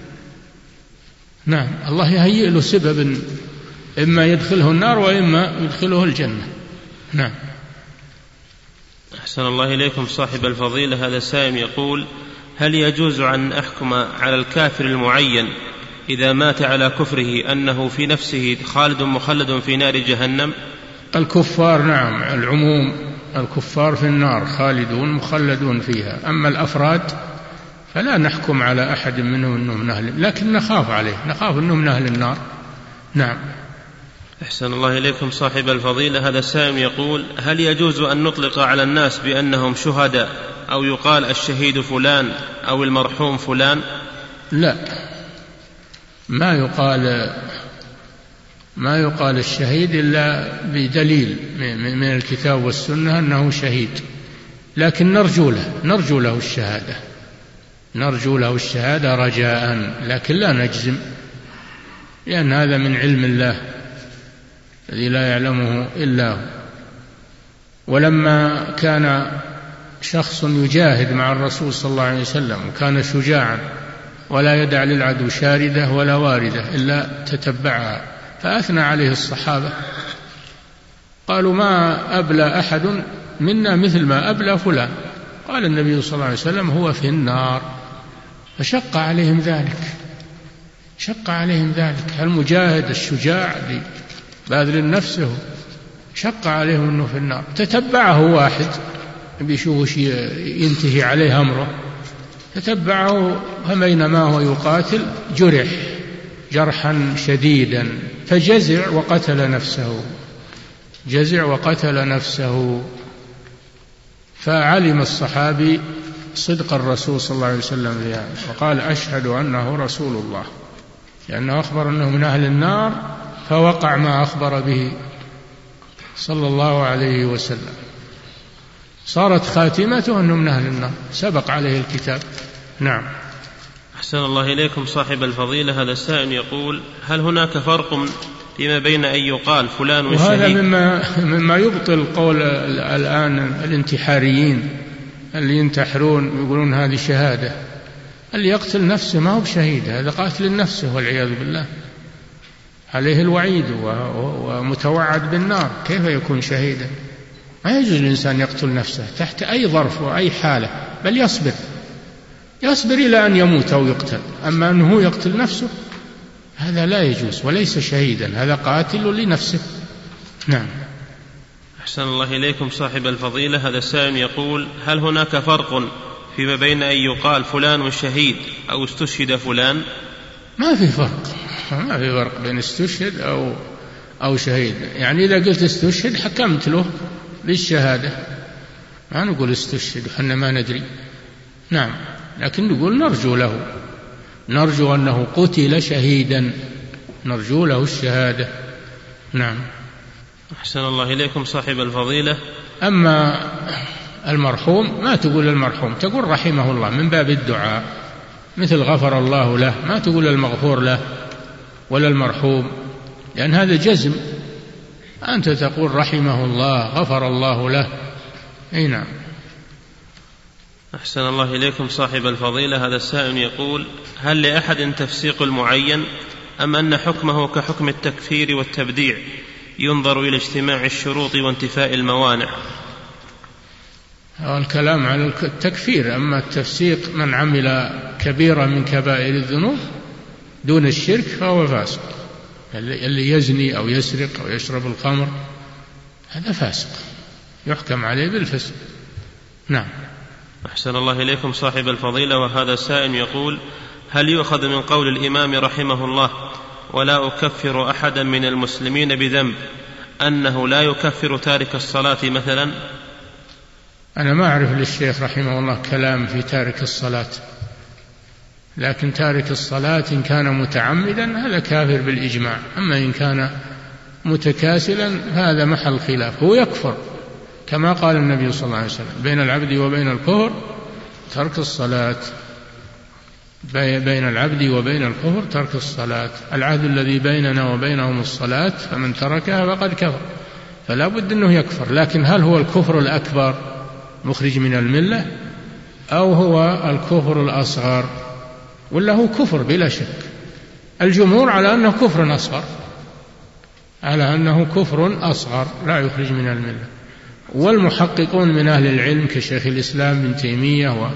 نعم، الله يهيئ له سبب إما يدخله النار وإما يدخله الجنة. نعم. أحسن الله إليكم صاحب الفضيلة. هذا السائل يقول: هل يجوز أن أحكم على الكافر المعين إذا مات على كفره أنه في نفسه خالد مخلد في نار جهنم؟ الكفار نعم، العموم، الكفار في النار خالدون مخلدون فيها. أما الأفراد فلا نحكم على أحد منهم أنه من أهل، لكن نخاف عليه، نخاف أنه من أهل النار. نعم. أحسن الله إليكم صاحب الفضيلة. هذا السائل يقول: هل يجوز أن نطلق على الناس بأنهم شهداء أو يقال الشهيد فلان أو المرحوم فلان؟ لا، ما يقال ما يقال الشهيد إلا بدليل من الكتاب والسنة أنه شهيد، لكن نرجو له نرجو له الشهادة نرجو له الشهادة رجاء، لكن لا نجزم، لأن هذا من علم الله الذي لا يعلمه إلا هو. ولما كان شخص يجاهد مع الرسول صلى الله عليه وسلم وكان شجاعا ولا يدع للعدو شاردة ولا واردة إلا تتبعها، فأثنى عليه الصحابة قالوا ما أبلى أحد منا مثل ما أبلى فلان، قال النبي صلى الله عليه وسلم هو في النار، فشق عليهم ذلك شق عليهم ذلك المجاهد الشجاع باذل نفسه شق عليهم أنه في النار. تتبعه واحد بيشوف ينتهي عليه أمره، تتبعه فبينما هو يقاتل جرح جرحا شديدا فجزع وقتل نفسه جزع وقتل نفسه فعلم الصحابي صدق الرسول صلى الله عليه وسلم في هذا وقال أشهد أنه رسول الله، لأنه أخبر أنه من أهل النار فوقع ما أخبر به صلى الله عليه وسلم، صارت خاتمته أنه من أهل النار، سبق عليه الكتاب. نعم. أحسن الله إليكم صاحب الفضيلة. هذا السائل يقول هل هناك فرق فيما بين أن يقال فلان والشهيد؟ وهذا مما, مما يبطل قول الآن الانتحاريين اللي ينتحرون ويقولون هذه شهادة. اللي يقتل نفسه ما هو بشهيد، هذا قاتل النفس والعياذ بالله، عليه الوعيد ومتوعد بالنار، كيف يكون شهيدا؟ ما يجوز الإنسان يقتل نفسه تحت أي ظرف وأي حالة، بل يصبر يصبر إلى أن يموت أو يقتل، أما أنه يقتل نفسه هذا لا يجوز وليس شهيدا، هذا قاتل لنفسه. نعم. أحسن الله إليكم صاحب الفضيلة. هذا السائل يقول هل هناك فرق فيما بين أن يقال فلان شهيد أو استشهد فلان؟ ما في فرق ما في فرق بين استشهد أو أو شهيد، يعني إذا قلت استشهد حكمت له بالشهادة، ما نقول استشهد وحنا ما ندري. نعم، لكن نقول نرجو له نرجو أنه قتل شهيدا، نرجو له الشهادة. نعم. أحسن الله إليكم صاحب الفضيلة. أما المرحوم ما تقول المرحوم، تقول رحمه الله من باب الدعاء، مثل غفر الله له، ما تقول المغفور له ولا المرحوم، لأن هذا جزم، أنت تقول رحمه الله غفر الله له. أي نعم. أحسن الله إليكم صاحب الفضيلة. هذا السائل يقول هل لأحد تفسيق المعين أم أن حكمه كحكم التكفير والتبديع ينظر إلى اجتماع الشروط وانتفاء الموانع؟ الكلام على التكفير، أما التفسيق من عمل كبيرة من كبائر الذنوب دون الشرك فهو فاسق، اللي يزني أو يسرق أو يشرب الخمر هذا فاسق يحكم عليه بالفسق. نعم. أحسن الله إليكم صاحب الفضيلة. وهذا السائل يقول هل يؤخذ من قول الإمام رحمه الله ولا أكفر أحدا من المسلمين بذنب أنه لا يكفر تارك الصلاة مثلا؟ أنا ما أعرف للشيخ رحمه الله كلام في تارك الصلاة، لكن تارك الصلاة إن كان متعمدا هذا كافر بالإجماع، أما إن كان متكاسلا هذا محل خلاف، هو يكفر كما قال النبي صلى الله عليه وسلم بين العبد وبين الكفر ترك الصلاة، بين العبد وبين الكفر ترك الصلاة، العهد الذي بيننا وبينهم الصلاة فمن تركها فقد كفر، فلا بد أنه يكفر. لكن هل هو الكفر الأكبر مخرج من الملة أو هو الكفر الأصغر، ولا هو كفر بلا شك؟ الجمهور على أنه كفر أصغر، على أنه كفر أصغر لا يخرج من الملة، والمحققون من أهل العلم كشيخ الإسلام بن تيمية و...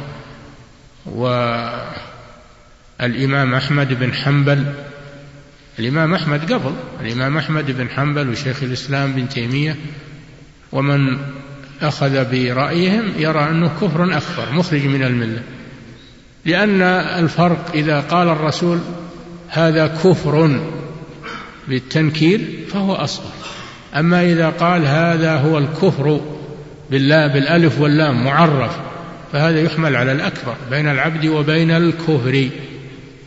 والإمام أحمد بن حنبل، الإمام أحمد قبل الإمام أحمد بن حنبل وشيخ الإسلام بن تيمية ومن أخذ برأيهم يرى أنه كفر أكبر مخرج من الملة، لأن الفرق إذا قال الرسول هذا كفر بالتنكير فهو أصغر، أما إذا قال هذا هو الكفر بالله بالألف واللام معرف فهذا يحمل على الأكبر بين العبد وبين الكفر،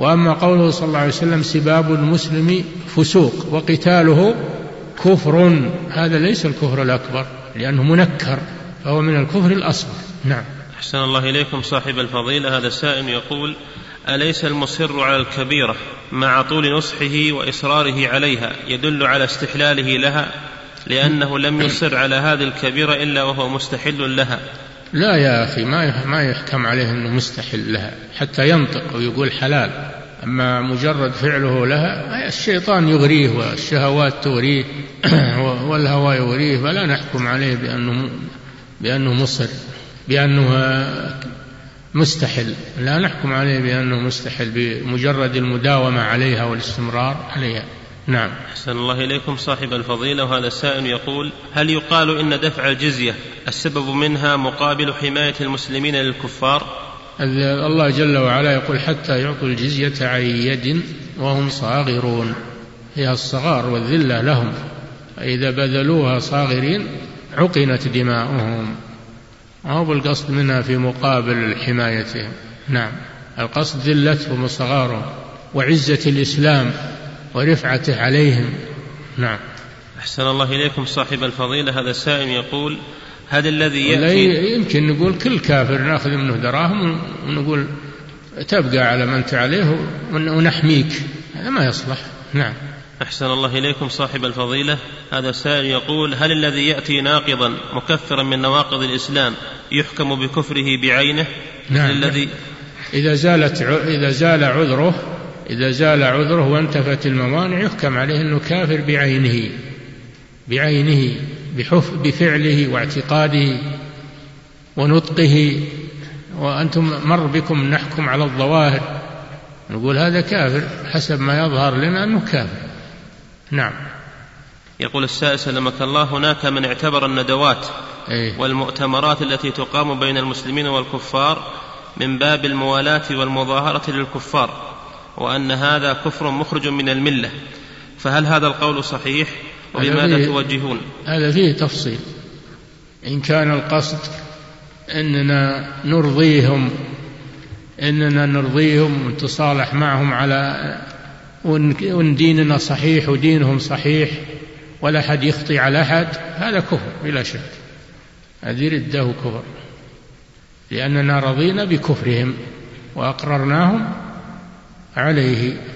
وأما قوله صلى الله عليه وسلم سباب المسلم فسوق وقتاله كفر، هذا ليس الكفر الأكبر لأنه منكر، فهو من الكفر الأصغر. نعم. أحسن الله إليكم صاحب الفضيلة. هذا السائل يقول: أليس المصر على الكبيرة مع طول نصحه وإصراره عليها يدل على استحلاله لها، لأنه لم يصر على هذه الكبيرة إلا وهو مستحل لها؟ لا يا أخي، ما ما يحكم عليه أنه مستحل لها حتى ينطق ويقول حلال، أما مجرد فعله لها الشيطان يغريه والشهوات تغريه والهوى يغريه، فلا نحكم عليه بأنه بأنه مصر بأنه مستحل، لا نحكم عليه بأنه مستحل بمجرد المداومة عليها والاستمرار عليها. نعم. أحسن الله إليكم صاحب الفضيلة. وهذا السائل يقول: هل يقال إن دفع الجزية السبب منها مقابل حماية المسلمين للكفار؟ الله جل وعلا يقول: حتى يعطوا الجزية عن يد وهم صاغرون، هي الصغار والذلة لهم، فإذا بذلوها صاغرين عقنت دماؤهم، وهو بالقصد منها في مقابل حمايتهم. نعم، القصد ذلتهم وصغارهم وعزة الإسلام ورفعته عليهم. نعم. أحسن الله إليكم صاحب الفضيلة. هذا السائل يقول: هذا الذي يأتي يمكن نقول كل كافر نأخذ منه دراهم ونقول تبقى على ما أنت عليه ونحميك، هذا ما يصلح. نعم. أحسن الله إليكم صاحب الفضيلة. هذا السائل يقول: هل الذي يأتي ناقضا مكفرا من نواقض الإسلام يحكم بكفره بعينه؟ نعم. الذي إذا زالت إذا زال عذره إذا زال عذره وانتفت الموانع يحكم عليه أنه كافر بعينه بعينه بحف بفعله واعتقاده ونطقه، وأنتم مر بكم نحكم على الظواهر نقول هذا كافر حسب ما يظهر لنا أنه كافر. نعم. يقول السائل سلمك الله: هناك من اعتبر الندوات أيه؟ والمؤتمرات التي تقام بين المسلمين والكفار من باب الموالاة والمظاهرة للكفار، وأن هذا كفر مخرج من الملة، فهل هذا القول صحيح؟ وبماذا توجهون؟ هذا فيه تفصيل. إن كان القصد أننا نرضيهم إننا نرضيهم ونتصالح معهم على وإن ديننا صحيح ودينهم صحيح ولا أحد يخطي على أحد، هذا كفر بلا شك، هذه رده كفر، لأننا رضينا بكفرهم وأقررناهم عليه.